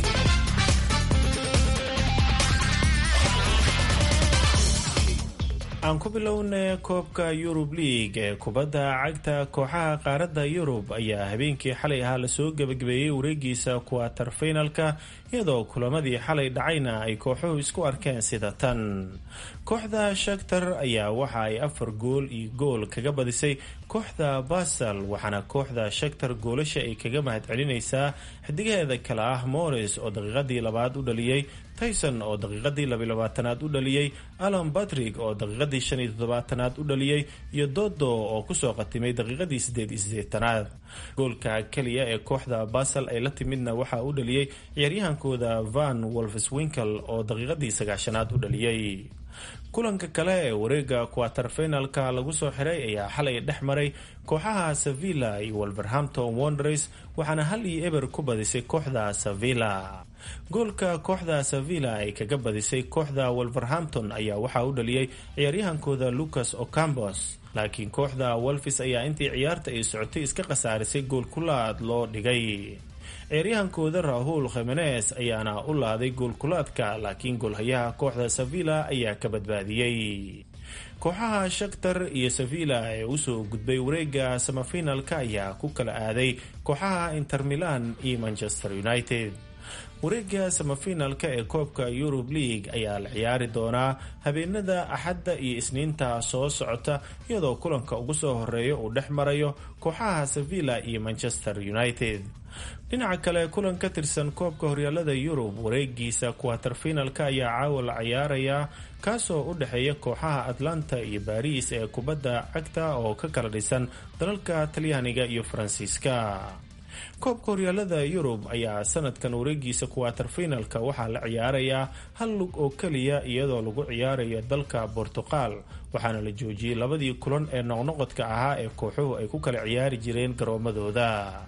aan ku bilownay koobka Yurub League ee kubadda cagta kooxaha qaaradda Yurub ayaa habeenkii xalay ahaa lasoo gabagabeeyey wareegiisa quarter finalka, iyadoo kulamadii xalay dhacayna ay kooxuhu isku arkeen sida tan. kooxda Shakhtar ayaa waxa ay afar gool iyo gool kaga badisay kooxda Basel, waxaana kooxda Shakhtar goolasha ay kaga mahadcelinaysaa xidigaheeda kale ah Morris oo daqiiqadii labaad u dhaliyay, Tyson oo daqiiqadii laba iyo labaatanaad u dhaliyay, Alan Patrick oo daqiiqadii shan iyo toddobaatanaad u dhaliyay, iyo Dodo oo kusoo qatimay daqiiqadii siddeed iyo siddeetanaad. goolka kaliya ee kooxda Basel ay la timidna waxaa u dhaliyay ciyaaryahankooda Van Wolfswinkel oo daqiiqadii sagaashanaad u dhaliyay. kulanka kale ee wareega quarter finalka lagu soo xiray ayaa xalay dhex maray kooxaha Sevilla iyo Wolverhampton Wanderers, waxaana hal iyo eber ku badisay kooxda Sevilla. goolka kooxda Sevilla ay kaga badisay kooxda Wolverhampton ayaa waxaa u dhaliyay ciyaaryahankooda Lucas Ocampos, laakiin kooxda Wolves ayaa intii ciyaarta ay socotay iska khasaarisay gool kulaad loo dhigay. ciyaaryahankooda Raúl Jiménez ayaana u laaday goolkulaadka, laakiin goolhayaha kooxda Sevilla ayaa ka badbaadiyey. kooxaha Shakhtar iyo Sevilla ee usoo gudbay wareega semifinalka ayaa ku kala aaday kooxaha Inter Milan iyo Manchester United. wareega semifinalka ee koobka Yurub League ayaa la ciyaari doonaa habeenada Axadda iyo Isniinta soo socota, iyadoo kulanka ugu soo horeeya uu dhex marayo kooxaha Sevilla iyo Manchester United. dhinaca kale, kulan ka tirsan koobka horyaalada Yurub wareegiisa quarter finalka ayaa caawa la ciyaaraya, kaasoo u dhexeeya kooxaha Atlanta iyo Paris ee kubadda cagta oo ka kala dhisan dalalka Talyaaniga iyo Faransiiska. koobka horyaalada Yurub ayaa sanadkan wareegiisa quarter finalka waxaa la ciyaarayaa hal lug oo kaliya, iyadoo lagu ciyaarayo dalka Portugal, waxaana la joojiyey labadii kulan ee noqnoqodka ahaa ee kooxuhu ay ku kala ciyaari jireen garoomadooda.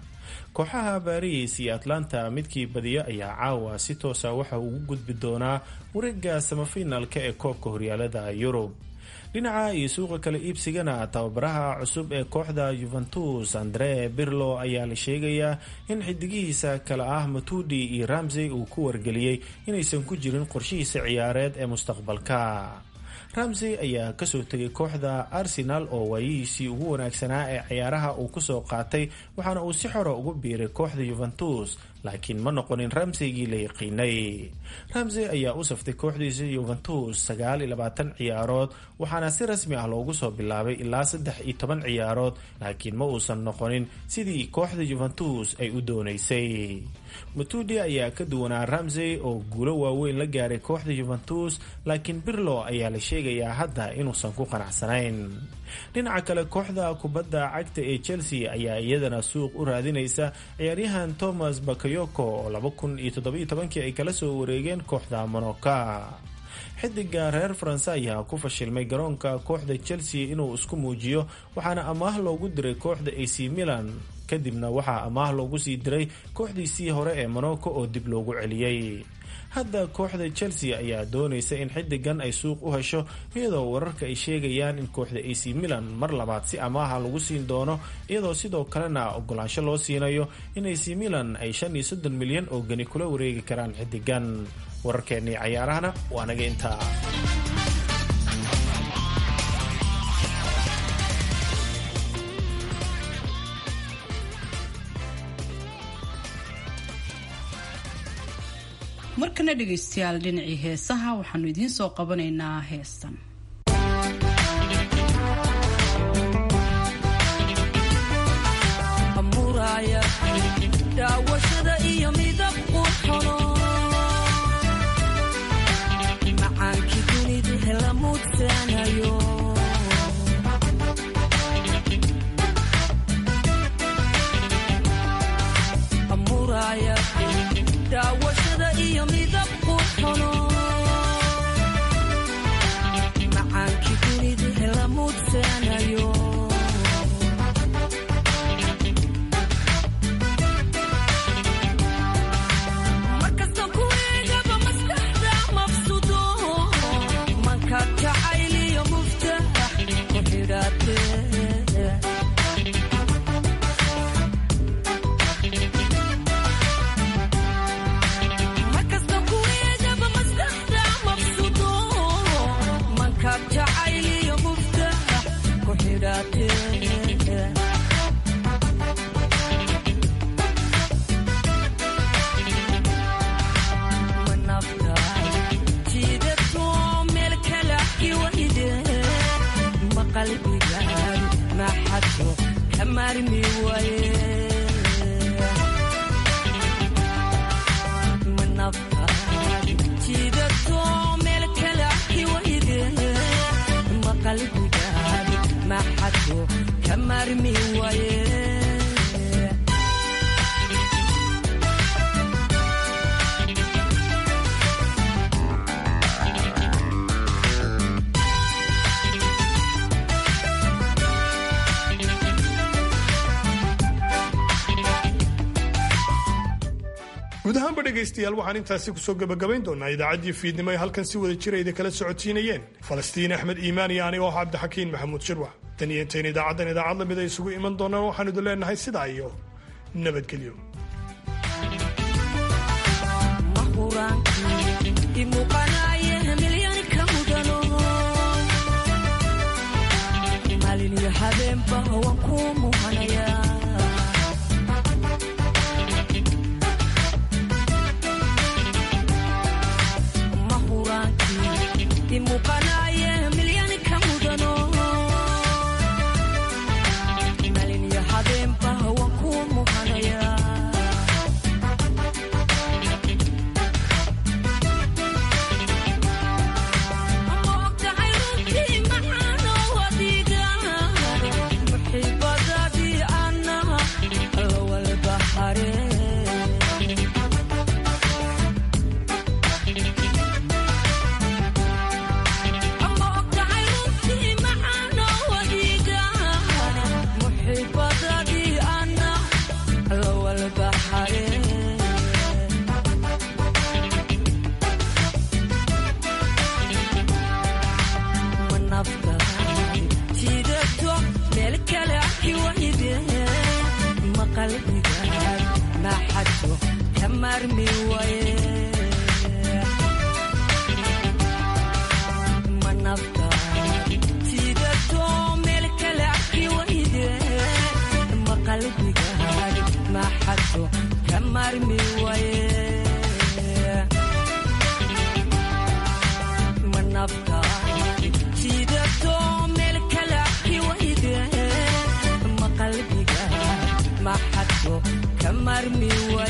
kooxaha Paris iyo Atlanta midkii badiya ayaa caawa si toosa waxa uu ugu gudbi doonaa wareega semifinalka ee koobka horyaalada Yurub. dhinaca iyo suuqa kala iibsigana, tababaraha cusub ee kooxda Juventus Andrea Pirlo ayaa la sheegayaa in xidigihiisa kale ah Matuidi iyo Ramsey uu ku wargeliyey inaysan ku jirin qorshihiisa ciyaareed ee mustaqbalka. Ramsey ayaa kasoo tegay kooxda Arsenal oo waayihiisii ugu wanaagsanaa ee ciyaaraha uu kusoo qaatay, waxaana uu si xora ugu biiray kooxda Juventus, laakiin ma noqonin ramseygii la yaqiinay. ramsey ayaa u saftay kooxdiisa yuventus sagaal iyo labaatan ciyaarood waxaana si rasmi ah loogu soo bilaabay ilaa saddex iyo toban ciyaarood, laakiin ma uusan noqonin sidii kooxda Juventus ay u doonaysay. Matuidi ayaa ka duwanaa Ramsey oo guulo waaweyn la gaaray kooxda Juventus, laakiin Pirlo ayaa la sheegayaa hadda inuusan ku qanacsanayn. dhinaca kale kooxda kubadda cagta ee Chelsea ayaa iyadana suuq u raadinaysa ciyaaryahan Thomas Bakayoko oo laba kun iyo toddoba iyo tobankii ay kala soo wareegeen kooxda Monaco. xidiga reer Faransa ayaa ku fashilmay garoonka kooxda Chelsea inuu isku muujiyo, waxaana amaah loogu diray kooxda A C Milan, kadibna waxaa amaah loogu sii diray kooxdiisii hore ee Monaco oo dib loogu celiyay. hadda kooxda Chelsea ayaa doonaysa in xidigan ay suuq u hesho, iyadoo wararka ay sheegayaan in kooxda A C Milan mar labaad si amaaha lagu siin doono, iyadoo sidoo kalena ogolaansho loo siinayo in A C Milan ay shan iyo soddon milyan oo gani kula wareegi karaan xidigan. wararkeennii cayaarahana waa naga intaa. markana dhegaystayaal dhinacii heesaha waxaanu idiin soo qabanaynaa heestan. amuraya daawashada iyo midab qurxono macaankii dunidu hela mudsanayo amuraya daawashada iyo midab qurxono macaankii dunidu hela mudsanayo markasta ku eegaba maskaxda mabsudo manka jacayliyo muftax ku xidhaate guud ahaanba dhegaystayaal waxaan intaasi kusoo gabagabayn doonaa idaacaddii fiidnimo ay halkan si wada jira idin kala socodsiinayeen falastiin axmed iimaan iyo aniga oo cabdixakiin maxamuud shirwax. tan iyo intayn idaacaddan idaacad lamid ay isugu iman doonaan waxaanu idin leenahay sidaa iyo nabadgelyo. ma xaddo ka maarmi marmi wa